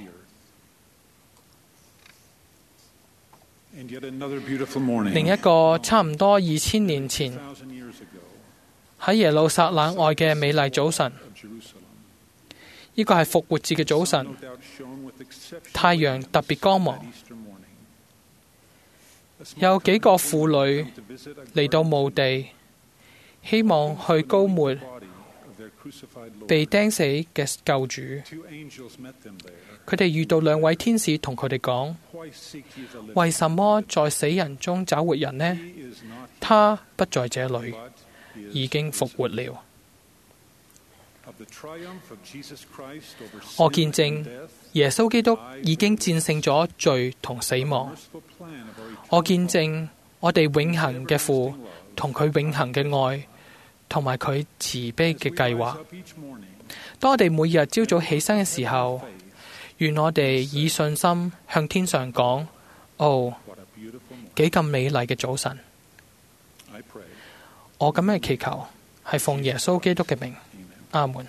另一個差唔多2000年前喺耶路撒冷外嘅美麗早晨，呢個係復活節嘅早晨，太陽特別光芒。有幾個婦女嚟到墓地，希望去膏抹被釘死嘅救主。佢哋遇到兩位天使同佢哋講：為什麼在死人中找活人呢？他不在這裏，已經復活了。我見證耶穌基督已經戰勝咗罪同死亡。我見證我哋永恆嘅父同佢永恆嘅愛，同埋佢慈悲嘅計劃。當我哋每日朝早起身嘅時候，願我哋以信心向天上講：哦，幾咁美麗嘅早晨！我咁樣祈求，係奉耶穌基督嘅名。阿門。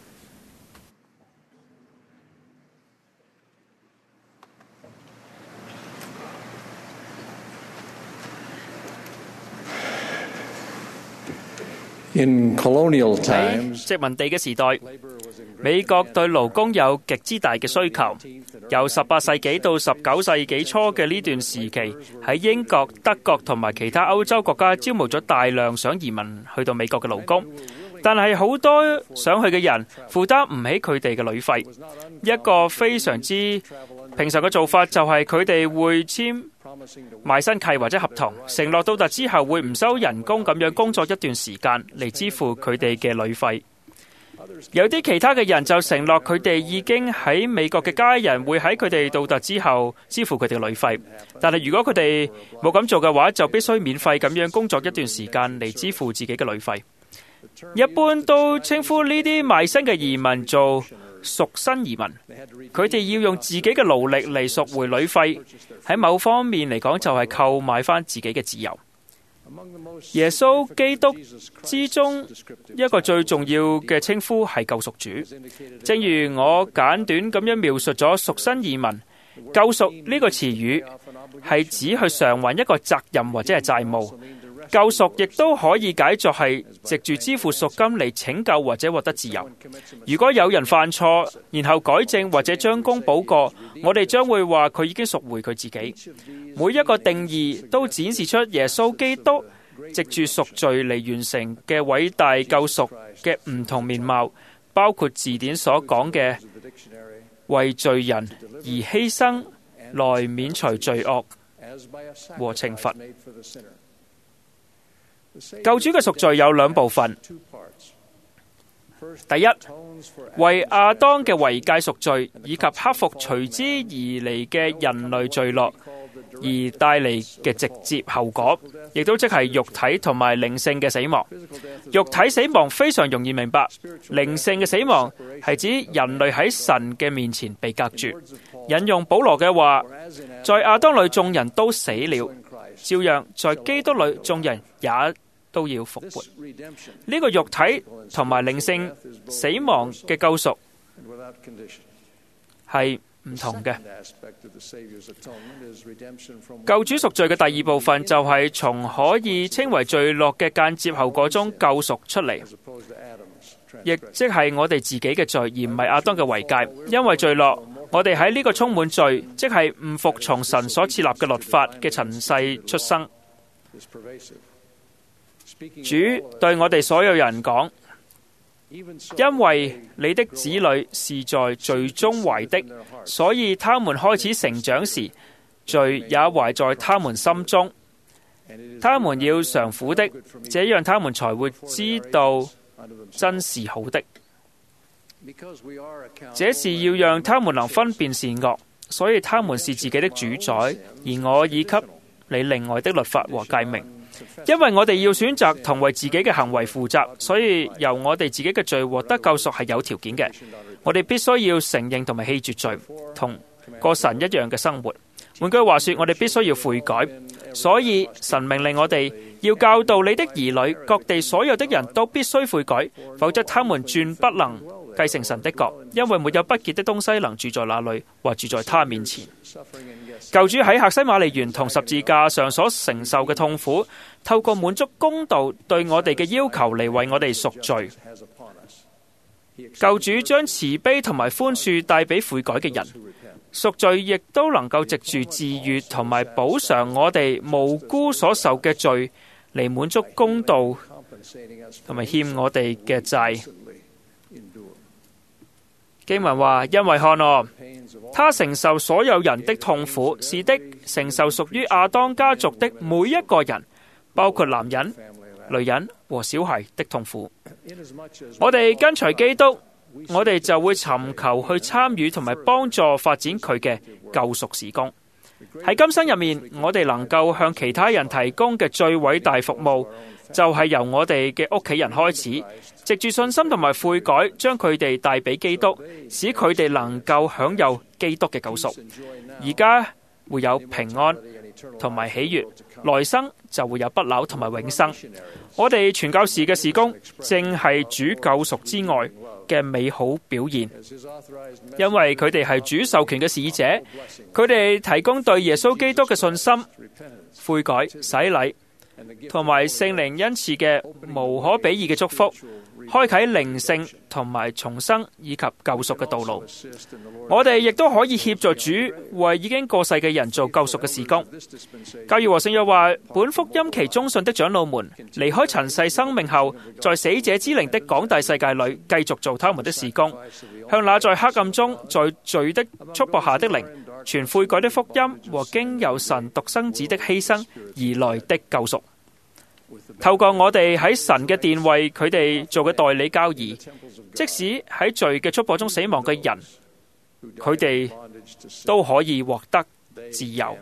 喺殖民地嘅時代，美國對勞工有極之大嘅需求。由18世紀到19世紀初嘅呢段時期，喺英國、德國同埋其他歐洲國家招募咗大量想移民去到美國嘅勞工，但係好多想去嘅人負擔唔起佢哋嘅旅費。一個非常之平常嘅做法就係佢哋會簽賣身契或者合同，承諾到達之後會唔收人工咁樣工作一段時間嚟支付佢哋嘅旅費。有啲其他嘅人就承諾佢哋已經喺美國嘅家人會喺佢哋到達之後支付佢哋嘅旅費，但係如果佢哋冇咁做嘅話，就必須免費咁樣工作一段時間嚟支付自己嘅旅費。一般都稱呼呢啲賣身嘅移民做贖身移民，佢哋要用自己嘅勞力嚟贖回旅費，喺某方面嚟講就係購買返自己嘅自由。耶穌基督之中一個最重要嘅稱呼係救贖主，正如我簡短咁樣描述咗贖身移民。救贖呢個詞語係指去償還一個責任或者係債務。救贖亦都可以解作係藉住支付贖金嚟拯救或者獲得自由。如果有人犯錯，然後改正或者將功補過，我哋將會話佢已經贖回佢自己。每一個定義都展示出耶穌基督藉住贖罪嚟完成嘅偉大救贖嘅唔同面貌，包括字典所講嘅為罪人而犧牲來免除罪惡和懲罰。救主嘅贖罪有兩部分。第一，為亞當嘅違戒贖罪，以及克服隨之而嚟嘅人類罪惡，而而帶嚟嘅直接後果，亦都即係肉體同埋靈性嘅死亡。肉體死亡非常容易明白，靈性嘅死亡係指人類喺神嘅面前被隔絕。引用保羅嘅話，在亞當裏眾人都死了，照樣在基督裏眾人也都要復活。呢個肉體同埋靈性死亡嘅救贖係唔同嘅。救主贖罪嘅第二部分就係從可以稱為罪惡嘅間接後果中救贖出嚟，亦即係我哋自己嘅罪，而唔係亞當嘅違戒。因為罪惡，我哋喺呢個充滿罪，即係唔服從神所設立嘅律法嘅塵世出生。主對我哋所有人講，因為你的子女是在罪中懷的，所以他們開始成長時，罪也懷在他們心中。他們要嘗苦的，這樣他們才會知道真是好的。這是要讓他們能分辨善惡，所以他們是自己的主宰，而我已給你另外的律法和誡命。因為我哋要選擇同為自己嘅行為負責，所以由我哋自己嘅罪獲得救贖係有條件嘅。我哋必須要承認同埋棄絕罪，同過神一樣嘅生活。換句話說，我哋必須要悔改。所以神命令我哋要教導你的兒女，各地所有的人都必須悔改，否則他們斷不能繼承神的國，因為沒有不潔的東西能住在那裏，或住在他面前。救主喺客西馬尼園同十字架上所承受嘅痛苦，透過滿足公道對我哋嘅要求嚟為我哋贖罪。救主將慈悲同埋寬恕帶俾悔改嘅人，贖罪亦都能夠藉住治癒同埋補償我哋無辜所受嘅罪，嚟滿足公道同埋欠我哋嘅債。經文話，因為看哦，他承受所有人的痛苦，是的，承受屬於亞當家族的每一個人，包括男人、女人和小孩的痛苦。我哋跟隨基督，我哋就會尋求去參與同埋幫助發展佢嘅救贖事工。喺今生入面，我哋能夠向其他人提供嘅最偉大服務，就係由我哋嘅屋企人開始，藉住信心同埋悔改，將佢哋帶俾基督，使佢哋能夠享有基督嘅救贖。而家會有平安同埋喜悅，來生就會有不朽同埋永生。我哋傳教士嘅事工，正係主救贖之外嘅美好表現，因為佢哋係主授權嘅使者，佢哋提供對耶穌基督嘅信心、悔改、洗禮同埋聖靈恩賜嘅無可比擬嘅祝福，開啟靈性同埋重生以及救贖嘅道路。我哋亦都可以協助主為已經過世嘅人做救贖嘅事工。教義和聖約話，本福音其忠信的長老們離開塵世生命後，在死者之靈的廣大世界裏繼續做他們的事工，向那在黑暗中在罪的束縛下的靈傳悔改的福音和經由神獨生子的犧牲而來的救贖。透過我哋喺神嘅殿為佢哋做嘅代理交誼，即使喺罪嘅束縛中死亡嘅人，佢哋都可以獲得自由。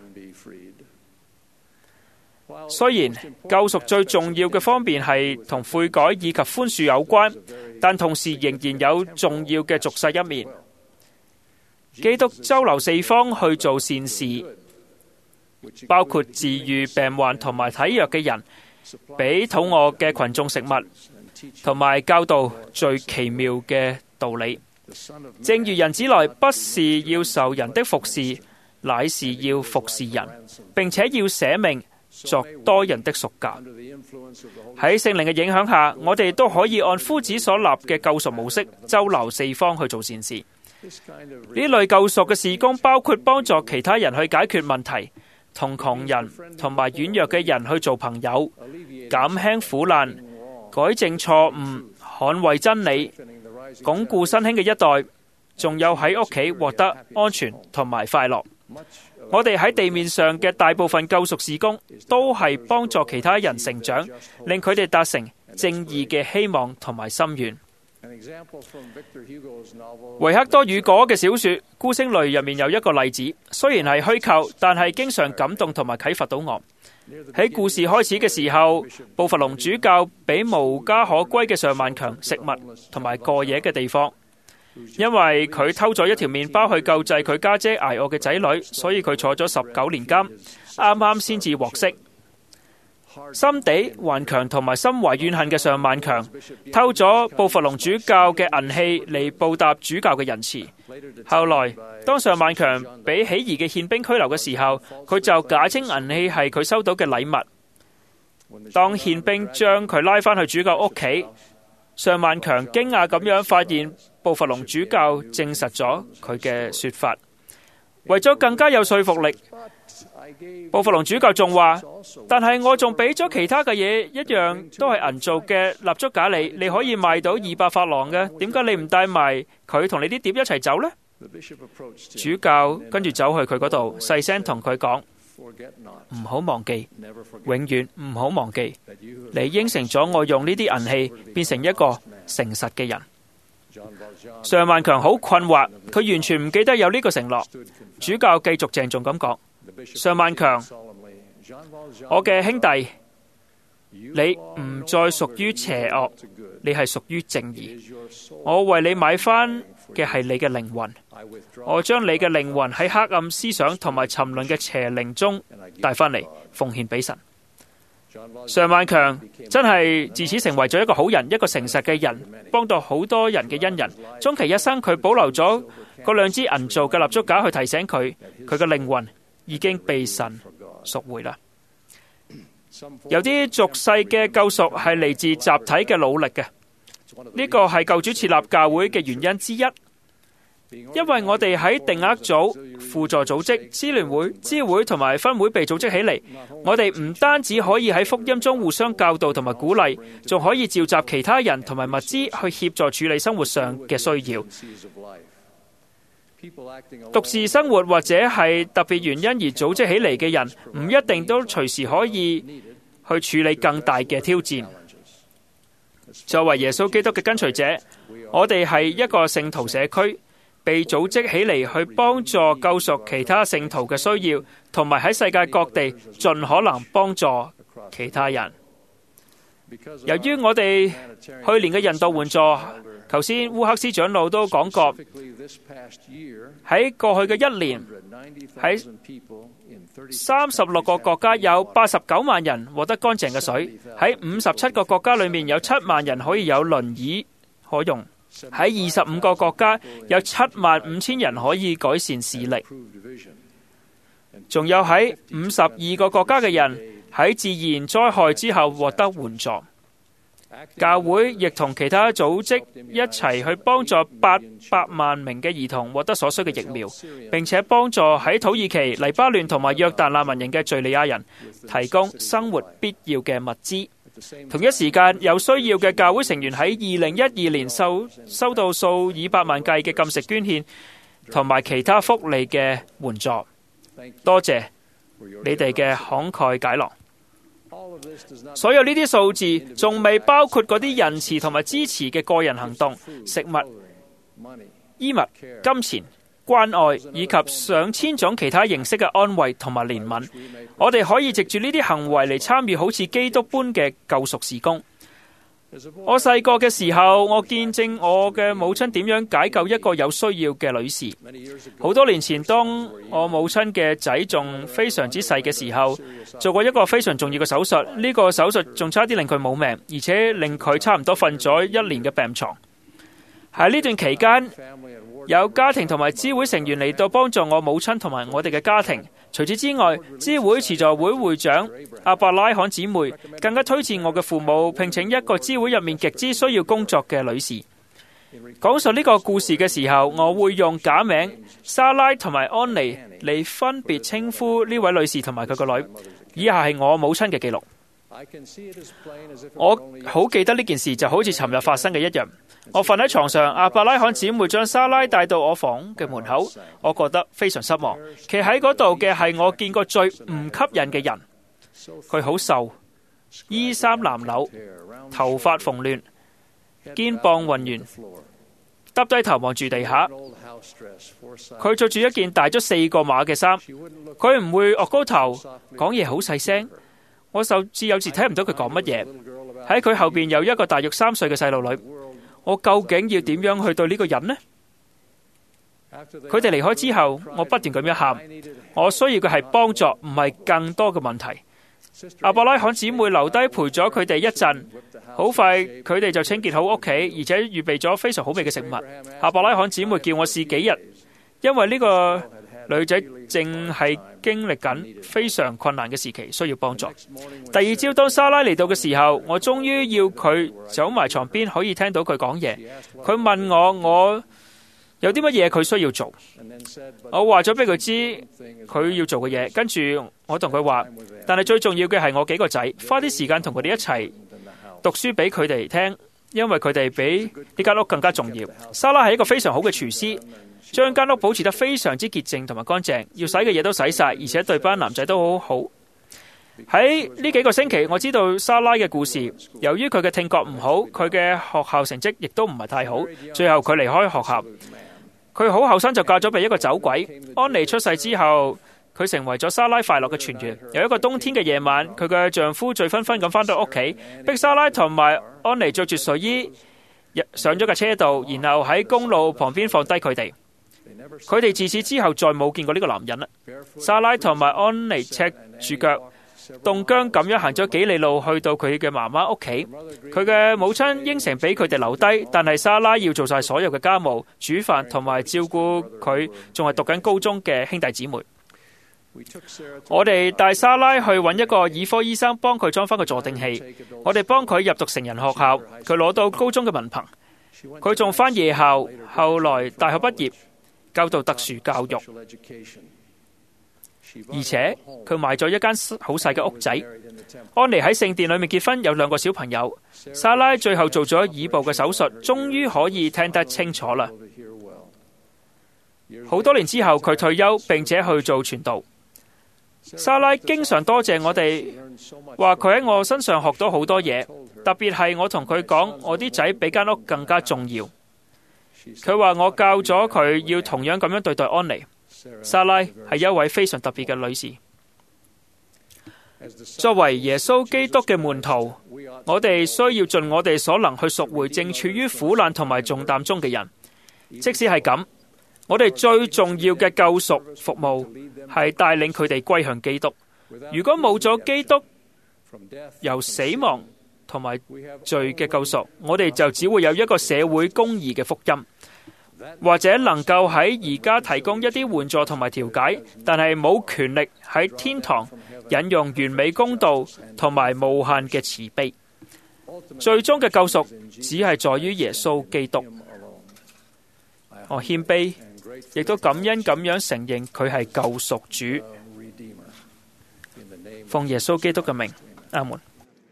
雖然救贖最重要嘅方面係同悔改以及寬恕有關，但同時仍然有重要嘅俗世一面。基督周流四方去做善事，包括治愈病患同埋體弱嘅人，俾肚餓嘅群眾食物，同埋教導最奇妙嘅道理。正如人子來不是要受人的服侍，乃是要服侍人，並且要捨命作多人的贖價。喺聖靈嘅影響下，我哋都可以按夫子所立嘅救贖模式，周流四方去做善事。呢類救贖嘅事工包括幫助其他人去解決問題，同窮人同埋軟弱嘅人去做朋友，減輕苦難，改正錯誤，捍衛真理，鞏固新興嘅一代，仲有喺屋企獲得安全同埋快樂。我哋喺地面上嘅大部分救贖事工，都係幫助其他人成長，令佢哋達成正義嘅希望同埋心願。 維克多·雨果嘅小說《孤星淚》入面有一個例子，雖然係虛構，但係經常感動同埋啟發到我。喺故事開始嘅時候，布弗龍主教俾無家可歸嘅上萬強食物同埋過夜嘅地方，因為佢偷咗一條麵包去救濟佢家姐挨餓嘅仔女，所以佢坐咗19年監，啱啱先至獲釋。心地頑強同埋心懷怨恨嘅上萬強偷咗布弗龍主教嘅銀器嚟報答主教嘅仁慈。後來當上萬強俾起義嘅憲兵拘留嘅時候，佢就假稱銀器係佢收到嘅禮物。當憲兵將佢拉返去主教屋企，上萬強驚訝咁樣發現布弗龍主教證實咗佢嘅說法。為咗更加有說服力，布弗龍主教仲話，但係我仲俾咗其他嘅嘢，一樣都係銀做嘅蠟燭架你可以賣到200法郎嘅，點解你唔帶埋佢同你啲碟一齊走呢？主教跟住走去佢嗰度，細聲同佢講，唔好忘記，永遠唔好忘記，你應承咗我用呢啲銀器變成一個誠實嘅人。上萬強好困惑，佢完全唔記得有呢個承諾。主教繼續鄭重咁講，上萬強，我嘅兄弟，你唔再屬於邪惡，你係屬於正義。我為你買翻嘅係你嘅靈魂，我將你嘅靈魂喺黑暗思想同埋沉淪嘅邪靈中帶翻嚟，奉獻俾神。上萬強真係自此成為咗一個好人，一個誠實嘅人，幫到好多人嘅恩人。終其一生，佢保留咗嗰2支銀做嘅蠟燭架去提醒佢，佢嘅靈魂已經被神贖回啦。有啲俗世嘅救贖係嚟自集體嘅努力嘅，呢個係救主設立教會嘅原因之一。因為我哋喺定額組、輔助組織、支聯會、支會同埋分會被組織起嚟，我哋唔單止可以喺福音中互相教導同埋鼓勵，仲可以召集其他人同埋物資去協助處理生活上嘅需要。獨自生活或者係特別原因而組織起嚟嘅人，唔一定都隨時可以去處理更大嘅挑戰。作為耶穌基督嘅跟隨者，我哋係一個聖徒社區，被組織起嚟去幫助救贖其他聖徒嘅需要，同埋喺世界各地盡可能幫助其他人。由於我哋去年嘅人道援助，頭先烏克斯長老都講過，喺過去嘅1年，喺36個國家有89萬人獲得乾淨嘅水，喺57個國家裏面有7萬人可以有輪椅可用，喺25個國家有75000人可以改善視力，仲有喺52個國家嘅人喺自然災害之後獲得援助。教會亦同其他組織一齊去幫助800萬名嘅兒童獲得所需嘅疫苗，並且幫助喺土耳其、黎巴嫩同埋約旦難民營嘅敘利亞人提供生活必要嘅物資。同一時間，有需要嘅教會成員喺2012年收到數以百萬計嘅禁食捐獻同埋其他福利嘅援助。多謝你哋嘅慷慨解囊。所有呢啲數字仲未包括嗰啲仁慈同埋支持嘅個人行動、食物、衣物、金錢、關愛以及上千種其他形式嘅安慰同埋憐憫。我哋可以藉住呢啲行為嚟參與好似基督般嘅救贖事工。我細個嘅時候，我見證我嘅母親點樣解救一個有需要嘅女士。好多年前，當我母親嘅仔仲非常之細嘅時候，做過一個非常重要嘅手術。呢個手術仲差啲令佢冇命，而且令佢差唔多瞓咗1年嘅病床。喺呢段期間，有家庭同埋支會成員嚟到幫助我母親同埋我哋嘅家庭。除此之外，支會慈助會會長阿伯拉罕姊妹更加推薦我嘅父母聘請一個支會入面極之需要工作嘅女士。講述呢個故事嘅時候，我會用假名莎拉同埋安妮嚟分別稱呼呢位女士同埋佢個女。以下係我母親嘅記錄。我好記得呢件事就好似尋日發生嘅一樣。我瞓喺床上，阿伯拉罕姊妹將莎拉帶到我房嘅門口，我覺得非常失望。企喺嗰度嘅係我見過最唔吸引嘅人。佢好瘦，衣衫襤褸，頭髮蓬亂， 肩膀暈完，耷低頭望住地下。佢着住一件大咗4個碼嘅衫，佢唔會岳高頭，講嘢好細聲。我甚至有時睇唔到佢講乜嘢。喺佢後邊有一個大約3歲嘅細路女。我究竟要點樣去對呢個人呢？佢哋離開之後，我不斷咁樣喊。我需要嘅係幫助，唔係更多嘅問題。亞伯拉罕姊妹留低陪咗佢哋一陣，好快佢哋就清潔好屋企，而且預備咗非常好味嘅食物。亞伯拉罕姊妹叫我試幾日，因為呢個女仔正係經歷緊非常困難嘅時期，需要幫助。第二朝當莎拉嚟到嘅時候，我終於要佢走埋床邊，可以聽到佢講嘢。佢問我有啲乜嘢佢需要做，我話咗俾佢知佢要做嘅嘢，跟住我同佢話，但係最重要嘅係我幾個仔，花啲時間同佢哋一齊讀書俾佢哋聽，因為佢哋比呢間屋更加重要。莎拉係一個非常好嘅廚師，將間屋保持得非常之潔淨同埋乾淨，要洗嘅嘢都洗晒，而且對班男仔都好好。喺呢幾個星期，我知道莎拉嘅故事。由於佢嘅聽覺唔好，佢嘅學校成績亦都唔係太好，最後佢離開學校。佢好後生就嫁咗俾一個走鬼。安妮出世之後，佢成為咗莎拉快樂嘅泉源。有一個冬天嘅夜晚，佢嘅丈夫醉醺醺咁返到屋企，逼莎拉同埋安妮着住睡衣上咗架車度，然後喺公路旁邊放低佢哋。佢哋自此之後再冇見過呢個男人啦。莎拉同埋安妮赤住腳，凍僵咁樣行咗幾里路去到佢嘅媽媽屋企。佢嘅母親應承俾佢哋留低，但係莎拉要做晒所有嘅家務、煮飯同埋照顧佢仲係讀緊高中嘅兄弟姊妹。我哋帶莎拉去揾一個耳科醫生幫佢裝翻個助聽器。我哋幫佢入讀成人學校，佢攞到高中嘅文憑。佢仲返夜校，後來大學畢業，教導特殊教育。而且佢買咗一間好細嘅屋仔。安妮喺聖殿裏面結婚，有2個小朋友。莎拉最後做咗耳部嘅手術，終於可以聽得清楚啦。好多年之後，佢退休並且去做傳道。莎拉經常多謝我哋，話佢喺我身上學到好多嘢，特別係我同佢講我啲仔比間屋更加重要。佢話我教咗佢要同樣咁樣對待安妮。莎拉係一位非常特別嘅女士。作為耶穌基督嘅門徒，我哋需要盡我哋所能去贖回正處於苦難同埋重擔中嘅人。即使係咁，我哋最重要嘅救贖服務係帶領佢哋歸向基督。如果冇咗基督由死亡同埋罪嘅救贖，我哋就只會有一個社會公義嘅福音，或者能夠喺而家提供一啲援助同埋調解，但係冇權力喺天堂引用完美公道同埋無限嘅慈悲。最終嘅救贖只係在於耶穌基督。我謙卑，亦都感恩咁樣承認佢係救贖主。奉耶穌基督嘅名，阿門。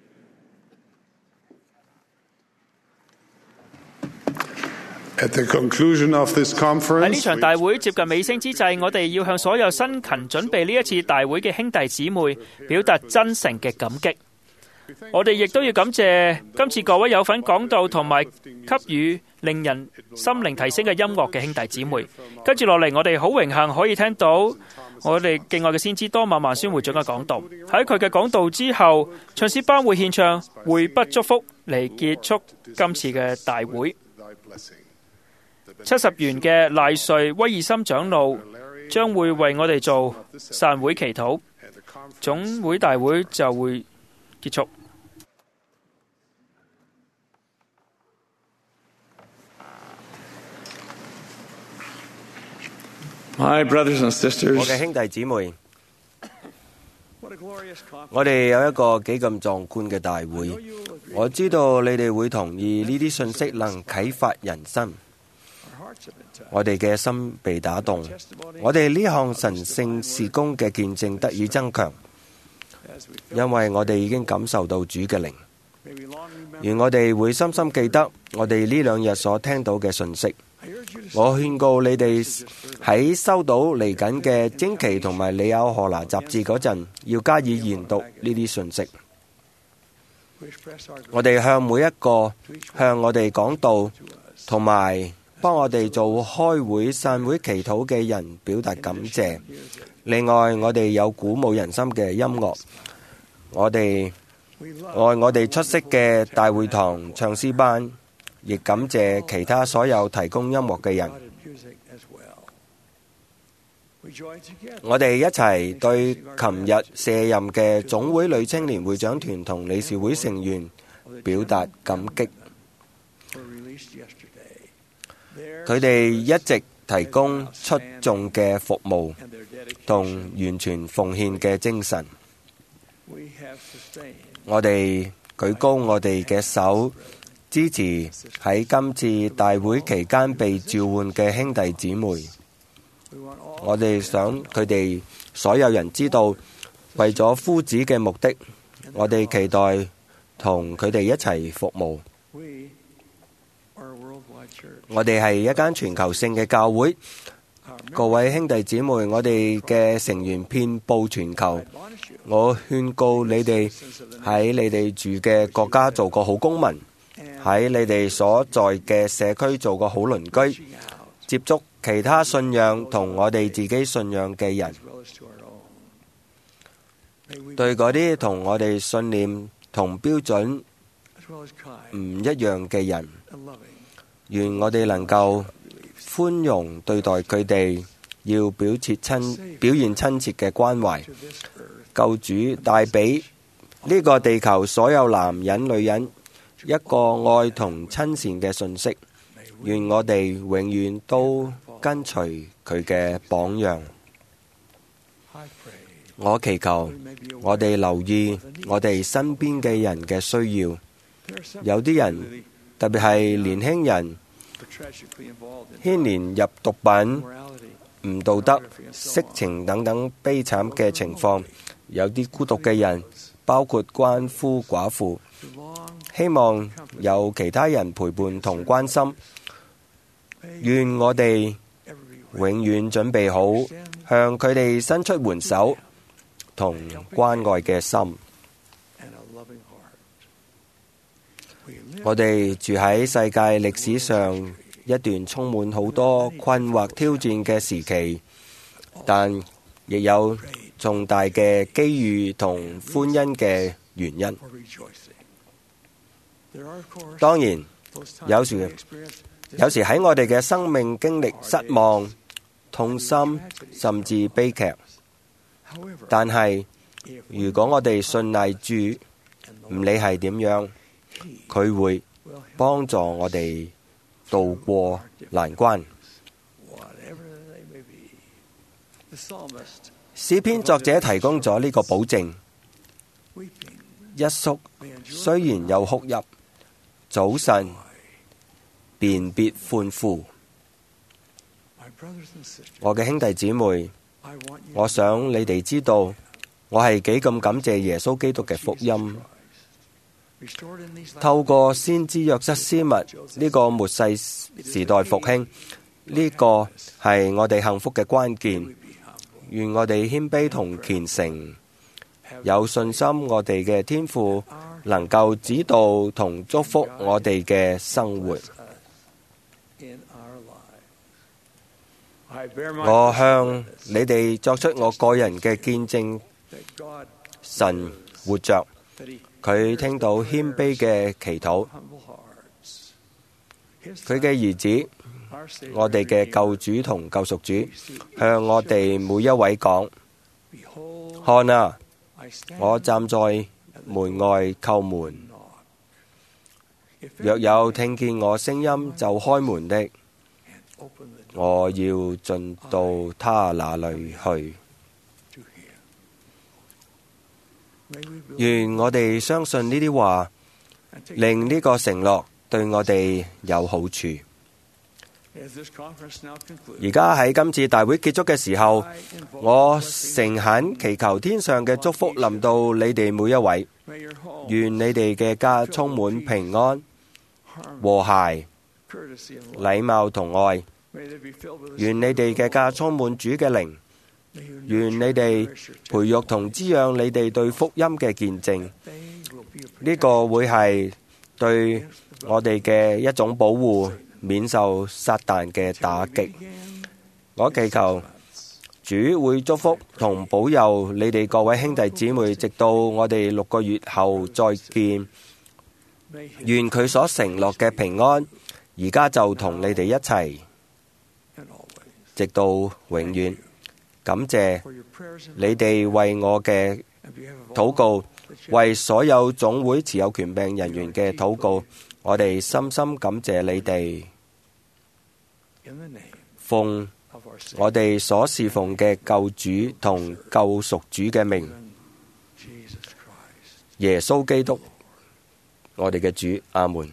喺呢場大會接近尾聲之際，我哋要向所有辛勤準備呢一次大會嘅兄弟姊妹表達真誠嘅感激。我哋亦都要感謝今次各位有份講道同埋給予令人心靈提升嘅音樂嘅兄弟姊妹。跟住落嚟，我哋好榮幸可以聽到我哋敬愛嘅先知多馬萬宣會長嘅講道。喺佢嘅講道之後，唱詩班會獻唱會不祝福嚟結束今次嘅大會。70元嘅賴瑞威爾森長老將會為我哋做散會祈禱，總會大會就會結束。 我嘅兄弟姊妹，我哋有一個幾咁壯觀嘅大會。我知道你哋會同意呢啲信息能啟發人生。我哋嘅心被打動，我哋呢項神聖事工嘅見證得以增強，因為我哋已經感受到主嘅靈。而我哋會深深記得我哋呢2日所聽到嘅信息。我勸告你哋喺收到嚟緊嘅驚奇同埋里奧荷拿雜誌嗰陣，要加以研讀呢啲信息。 我哋向每一個向我哋講道同埋幫我哋做開會散會祈禱嘅人表達感謝。另外，我哋有鼓舞人心嘅音樂，我哋愛我哋出色嘅大會堂唱詩班，亦感謝其他所有提供音樂嘅人。我哋一齊對琴日卸任嘅總會女青年會長團同理事會成員表達感激。佢哋一直提供出眾嘅服務同完全奉獻嘅精神。我哋舉高我哋嘅手，支持喺今次大會期間被召喚嘅兄弟姊妹。我哋想佢哋所有人知道，為咗夫子嘅目的，我哋期待同佢哋一齊服務。我哋係一間全球性嘅教會，各位兄弟姊妹，我哋嘅成員遍佈全球。我勸告你哋喺你哋住嘅國家做個好公民，喺你哋所在嘅社區做個好鄰居，接觸其他信仰同我哋自己信仰嘅人，對嗰啲同我哋信念同標準唔一樣嘅人，願我哋能夠寬容對待佢哋，要表現親切嘅關懷。救主帶俾呢個地球所有男人女人一個愛同親善嘅信息，願我哋永遠都跟隨佢嘅榜樣。我祈求我哋留意我哋身邊嘅人嘅需要，有啲人特別係年輕人牽連入毒品、唔道德、色情等等悲慘嘅情況，有啲孤獨嘅人，包括鰥夫寡婦，希望有其他人陪伴同關心。願我哋永遠準備好向佢哋伸出援手同關愛嘅心。我哋住喺世界歷史上一段充滿好多困惑挑戰嘅時期，但亦有重大嘅機遇同歡欣嘅原因。當然，有時喺我哋嘅生命經歷失望、痛心，甚至悲劇。但係，如果我哋信賴主，唔理係點樣，佢會幫助我哋渡過難關。詩篇作者提供咗呢個保證：一宿雖然有哭泣，早晨便必歡呼。我嘅兄弟姊妹，我想你哋知道，我係幾咁感謝耶穌基督嘅福音。透過先知約瑟斯密呢個末世時代復興，呢個係我哋幸福嘅關鍵。願我哋謙卑同虔誠，有信心我哋嘅天父能夠指導同祝福我哋嘅生活。我向你哋作出我個人嘅見證，神活着，佢聽到謙卑嘅祈禱，佢嘅兒子，我哋嘅救主同救贖主，向我哋每一位講：看啊，我站在門外叩門，若有聽見我聲音就開門的，我要進到他那裏去。願我哋相信呢啲話，令呢個承諾對我哋有好處。而家喺今次大會結束嘅時候，我誠懇祈求天上嘅祝福臨到你哋每一位。願你哋嘅家充滿平安、和諧、禮貌同愛。願你哋嘅家充滿主嘅靈。願你哋培育同滋養你哋對福音嘅見證。 呢個會係對我哋嘅一種保護，免受撒旦嘅打擊。我祈求主會祝福同保佑你哋各位兄弟姊妹，直到我哋6個月後再見。願佢所承諾嘅平安，而家就同你哋一齊，直到永遠。感謝你哋為我嘅禱告，為所有總會持有權柄人員嘅禱告，我哋深深感謝你哋。奉我哋所侍奉嘅救主同救贖主嘅名，耶穌基督，我哋嘅主，阿門。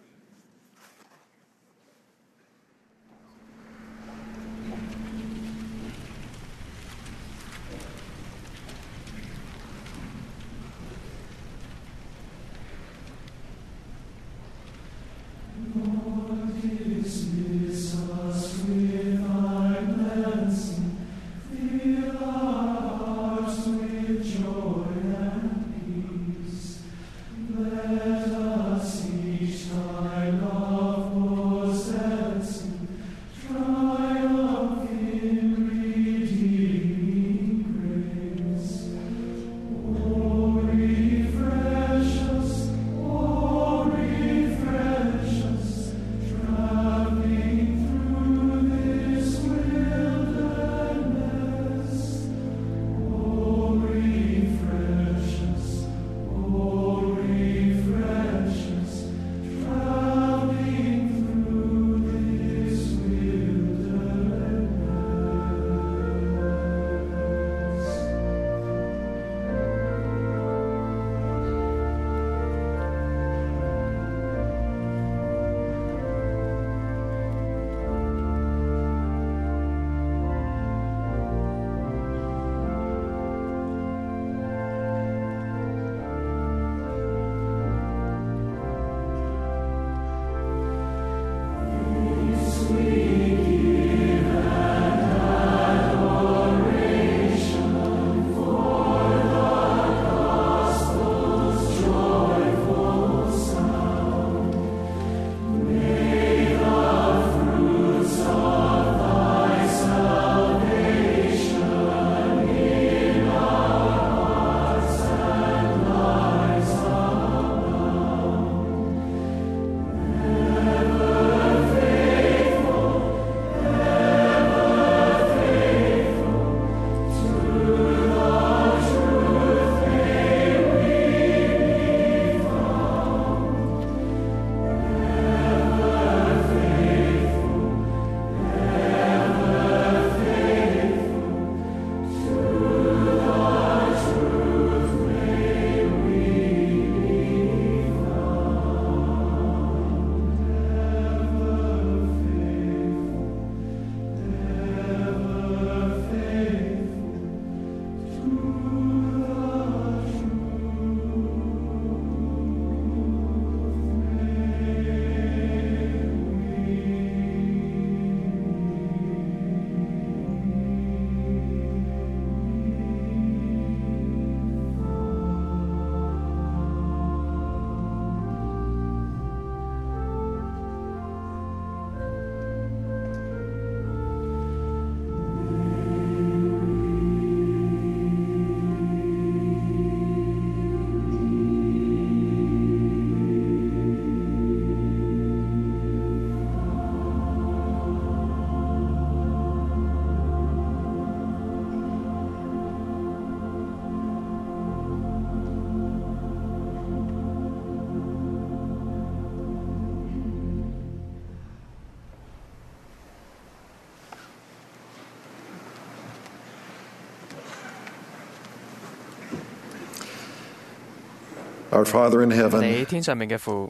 Our Father in heaven, 你天上面嘅父，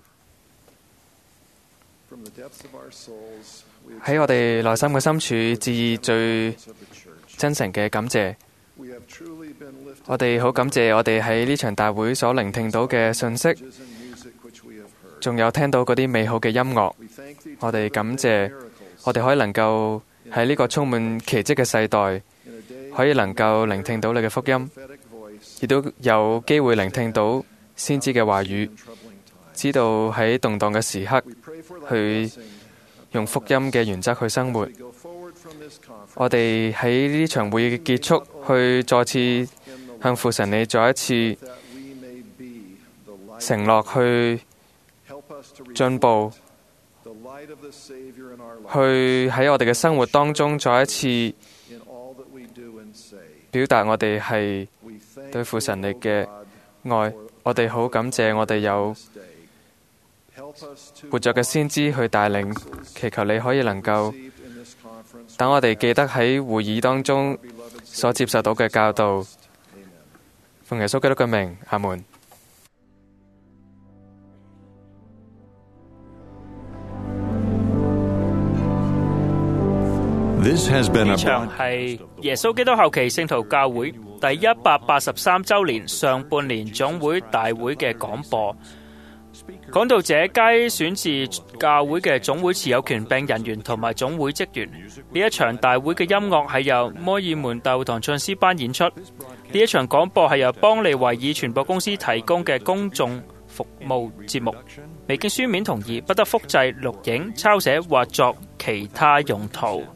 喺我哋內心嘅深處致以最真誠嘅感謝。我哋好感謝我哋喺呢場大會所聆聽到嘅信息，仲有聽到嗰啲美好嘅音樂。我哋感謝我哋可以能夠喺呢個充滿奇蹟嘅世代，可以能夠聆聽到你嘅福音，亦都有機會聆聽到先知嘅話語，知道喺動盪嘅時刻去用福音嘅原則去生活。我哋喺呢場會議嘅結束，去再次向父神你再一次承諾去進步，去喺我哋嘅生活當中再一次表達我哋係對父神你嘅愛。我哋好感謝我哋有活着嘅先知去帶領，祈求你可以能夠等我哋記得喺會議當中所接受到嘅教導。奉耶穌基督嘅名，阿門。 呢場係耶穌基督後期聖徒教會第183週年上半年總會大會嘅廣播。講道者皆選自教會嘅總會持有權柄人員同埋總會職員。呢一場大會嘅音樂係由摩爾門大會堂唱詩班演出。呢一場廣播係由邦利維爾傳播公司提供嘅公眾服務節目，未經書面同意，不得複製、錄影、抄寫或作其他用途。